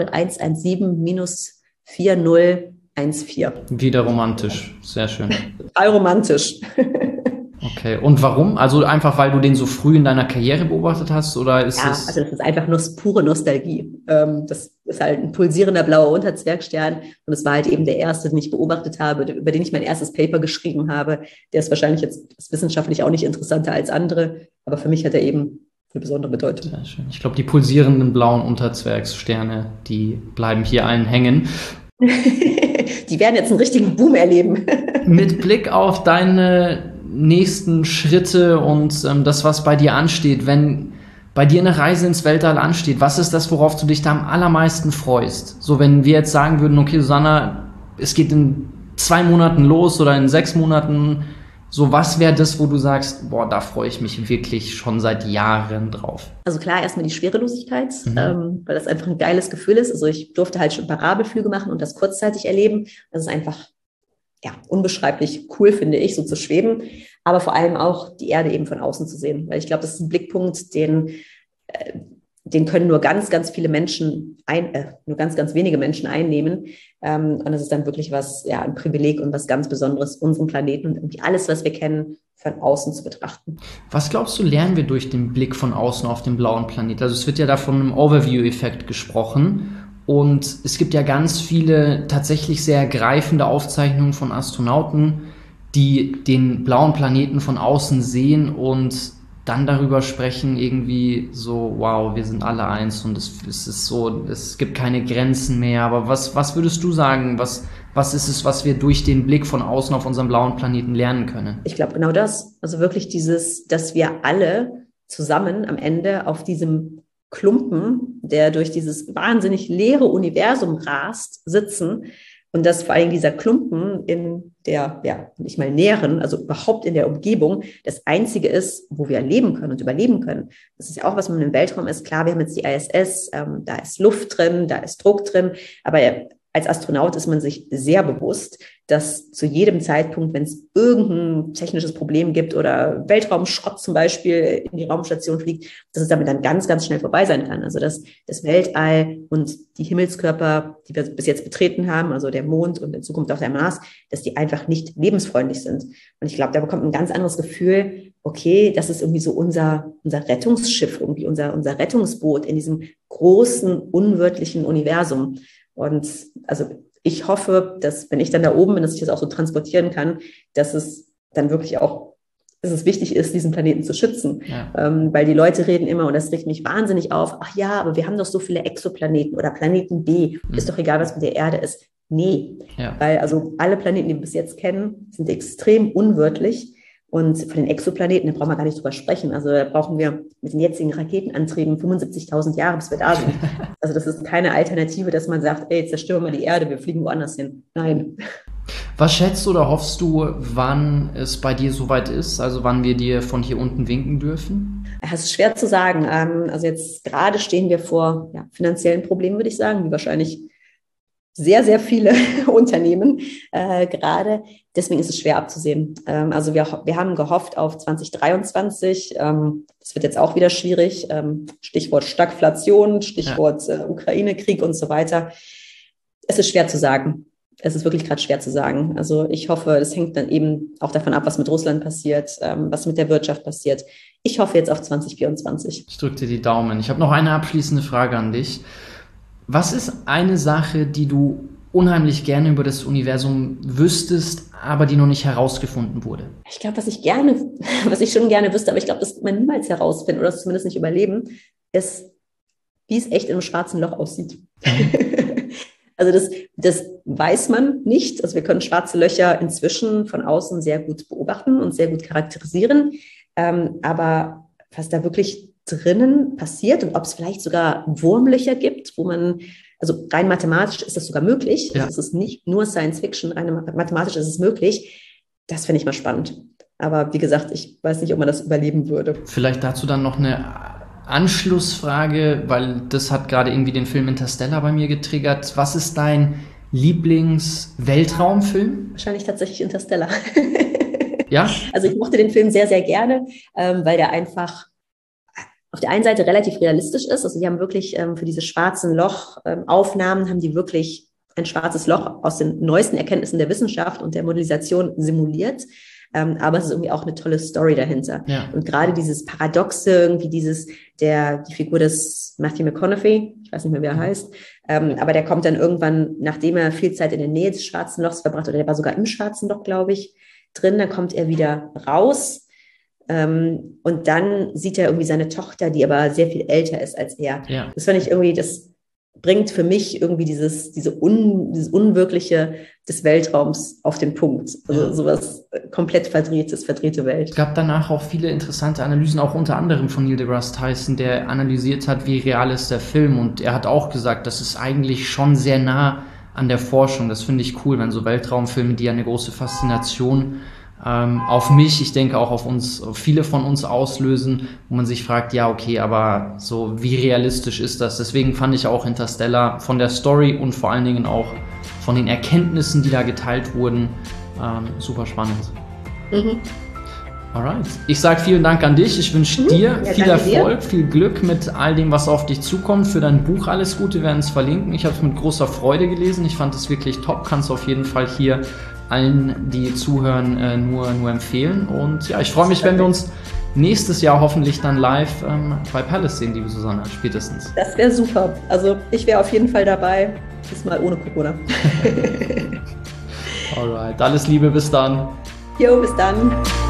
20117-4014. Wieder romantisch, sehr schön. Total romantisch. Okay, und warum? Also einfach, weil du den so früh in deiner Karriere beobachtet hast, oder ist das? Also das ist einfach nur pure Nostalgie. Das ist halt ein pulsierender blauer Unterzwergstern und es war halt eben der erste, den ich beobachtet habe, über den ich mein erstes Paper geschrieben habe. Der ist wahrscheinlich jetzt wissenschaftlich auch nicht interessanter als andere, aber für mich hat er eben eine besondere Bedeutung. Sehr schön. Ich glaube, die pulsierenden blauen Unterzwergssterne, die bleiben hier allen hängen. Die werden jetzt einen richtigen Boom erleben. Mit Blick auf deine nächsten Schritte und das, was bei dir ansteht, wenn bei dir eine Reise ins Weltall ansteht, was ist das, worauf du dich da am allermeisten freust? So, wenn wir jetzt sagen würden, okay, Susanna, es geht in 2 Monaten los oder in 6 Monaten, so, was wäre das, wo du sagst, boah, da freue ich mich wirklich schon seit Jahren drauf? Also klar, erstmal die Schwerelosigkeit, weil das einfach ein geiles Gefühl ist. Also ich durfte halt schon Parabelflüge machen und das kurzzeitig erleben. Das ist einfach unbeschreiblich cool, finde ich, so zu schweben, aber vor allem auch die Erde eben von außen zu sehen, weil ich glaube, das ist ein Blickpunkt, den den können nur ganz, ganz viele Menschen nur ganz, ganz wenige Menschen einnehmen. Und das ist dann wirklich ein Privileg und was ganz Besonderes, unseren Planeten und irgendwie alles, was wir kennen, von außen zu betrachten. Was glaubst du, lernen wir durch den Blick von außen auf den blauen Planet? Also es wird ja da von einem Overview-Effekt gesprochen. Und es gibt ja ganz viele tatsächlich sehr ergreifende Aufzeichnungen von Astronauten, die den blauen Planeten von außen sehen und dann darüber sprechen, irgendwie so, wow, wir sind alle eins und es ist so, es gibt keine Grenzen mehr. Aber was würdest du sagen, was ist es, was wir durch den Blick von außen auf unseren blauen Planeten lernen können? Ich glaube genau das. Also wirklich dass wir alle zusammen am Ende auf diesem Klumpen, der durch dieses wahnsinnig leere Universum rast, sitzen und dass vor allem dieser Klumpen in der, nicht mal näheren, also überhaupt in der Umgebung, das Einzige ist, wo wir leben können und überleben können. Das ist ja auch, was man im Weltraum ist. Klar, wir haben jetzt die ISS, da ist Luft drin, da ist Druck drin, aber als Astronaut ist man sich sehr bewusst, dass zu jedem Zeitpunkt, wenn es irgendein technisches Problem gibt oder Weltraumschrott zum Beispiel in die Raumstation fliegt, dass es damit dann ganz, ganz schnell vorbei sein kann. Also dass das Weltall und die Himmelskörper, die wir bis jetzt betreten haben, also der Mond und in Zukunft auch der Mars, dass die einfach nicht lebensfreundlich sind. Und ich glaube, da bekommt man ein ganz anderes Gefühl, okay, das ist irgendwie so unser Rettungsschiff, irgendwie unser Rettungsboot in diesem großen, unwirtlichen Universum. Und also ich hoffe, dass, wenn ich dann da oben bin, dass ich das auch so transportieren kann, dass es dann wirklich auch, dass es wichtig ist, diesen Planeten zu schützen. Ja. Weil die Leute reden immer, und das regt mich wahnsinnig auf, ach ja, aber wir haben doch so viele Exoplaneten oder Planeten B, ist doch egal, was mit der Erde ist. Nee, weil also alle Planeten, die wir bis jetzt kennen, sind extrem unwirtlich. Und von den Exoplaneten, da brauchen wir gar nicht drüber sprechen. Also da brauchen wir mit den jetzigen Raketenantrieben 75.000 Jahre, bis wir da sind. Also das ist keine Alternative, dass man sagt, ey, zerstören wir die Erde, wir fliegen woanders hin. Nein. Was schätzt oder hoffst du, wann es bei dir soweit ist? Also wann wir dir von hier unten winken dürfen? Es ist schwer zu sagen. Also jetzt gerade stehen wir vor finanziellen Problemen, würde ich sagen, wie wahrscheinlich sehr, sehr viele Unternehmen gerade. Deswegen ist es schwer abzusehen. Also wir haben gehofft auf 2023. Das wird jetzt auch wieder schwierig. Stichwort Stagflation, Stichwort Ukraine-Krieg und so weiter. Es ist schwer zu sagen. Es ist wirklich gerade schwer zu sagen. Also ich hoffe, es hängt dann eben auch davon ab, was mit Russland passiert, was mit der Wirtschaft passiert. Ich hoffe jetzt auf 2024. Ich drücke dir die Daumen. Ich habe noch eine abschließende Frage an dich. Was ist eine Sache, die du unheimlich gerne über das Universum wüsstest, aber die noch nicht herausgefunden wurde? Ich glaube, was ich schon gerne wüsste, aber ich glaube, das wird man niemals herausfinden oder zumindest nicht überleben, ist, wie es echt in einem schwarzen Loch aussieht. Also das weiß man nicht. Also wir können schwarze Löcher inzwischen von außen sehr gut beobachten und sehr gut charakterisieren. Aber was da wirklich drinnen passiert und ob es vielleicht sogar Wurmlöcher gibt, wo man, also rein mathematisch ist das sogar möglich. Ja. Es ist nicht nur Science Fiction, rein mathematisch ist es möglich. Das finde ich mal spannend. Aber wie gesagt, ich weiß nicht, ob man das überleben würde. Vielleicht dazu dann noch eine Anschlussfrage, weil das hat gerade irgendwie den Film Interstellar bei mir getriggert. Was ist dein Lieblings-Weltraumfilm? Wahrscheinlich tatsächlich Interstellar. Ja? Also ich mochte den Film sehr, sehr gerne, weil der einfach auf der einen Seite relativ realistisch ist. Also die haben wirklich für diese schwarzen Loch-Aufnahmen haben die wirklich ein schwarzes Loch aus den neuesten Erkenntnissen der Wissenschaft und der Modellisation simuliert. Aber es ist irgendwie auch eine tolle Story dahinter. Ja. Und gerade dieses Paradoxe, irgendwie die Figur des Matthew McConaughey, ich weiß nicht mehr, wie er heißt, aber der kommt dann irgendwann, nachdem er viel Zeit in der Nähe des schwarzen Lochs verbracht hat, oder der war sogar im schwarzen Loch, glaube ich, drin, dann kommt er wieder raus. Und dann sieht er irgendwie seine Tochter, die aber sehr viel älter ist als er. Ja. Das fand ich irgendwie, das bringt für mich irgendwie dieses Unwirkliche des Weltraums auf den Punkt. Also sowas komplett verdrehte Welt. Es gab danach auch viele interessante Analysen, auch unter anderem von Neil deGrasse Tyson, der analysiert hat, wie real ist der Film. Und er hat auch gesagt, das ist eigentlich schon sehr nah an der Forschung. Das finde ich cool, wenn so Weltraumfilme, die ja eine große Faszination auf mich, ich denke auch auf uns, auf viele von uns auslösen, wo man sich fragt, ja okay, aber so wie realistisch ist das? Deswegen fand ich auch Interstellar von der Story und vor allen Dingen auch von den Erkenntnissen, die da geteilt wurden, super spannend. Mhm. Alright. Ich sage vielen Dank an dich. Ich wünsche dir viel Erfolg, viel Glück mit all dem, was auf dich zukommt. Für dein Buch alles Gute, wir werden es verlinken. Ich habe es mit großer Freude gelesen. Ich fand es wirklich top. Kannst du auf jeden Fall hier allen, die zuhören, nur empfehlen. Und ja, ich freue mich, wenn wir uns nächstes Jahr hoffentlich dann live bei Palace sehen, liebe Susanne, spätestens. Das wäre super. Also ich wäre auf jeden Fall dabei. Diesmal ohne Corona. Alright. Alles Liebe, bis dann. Jo, bis dann.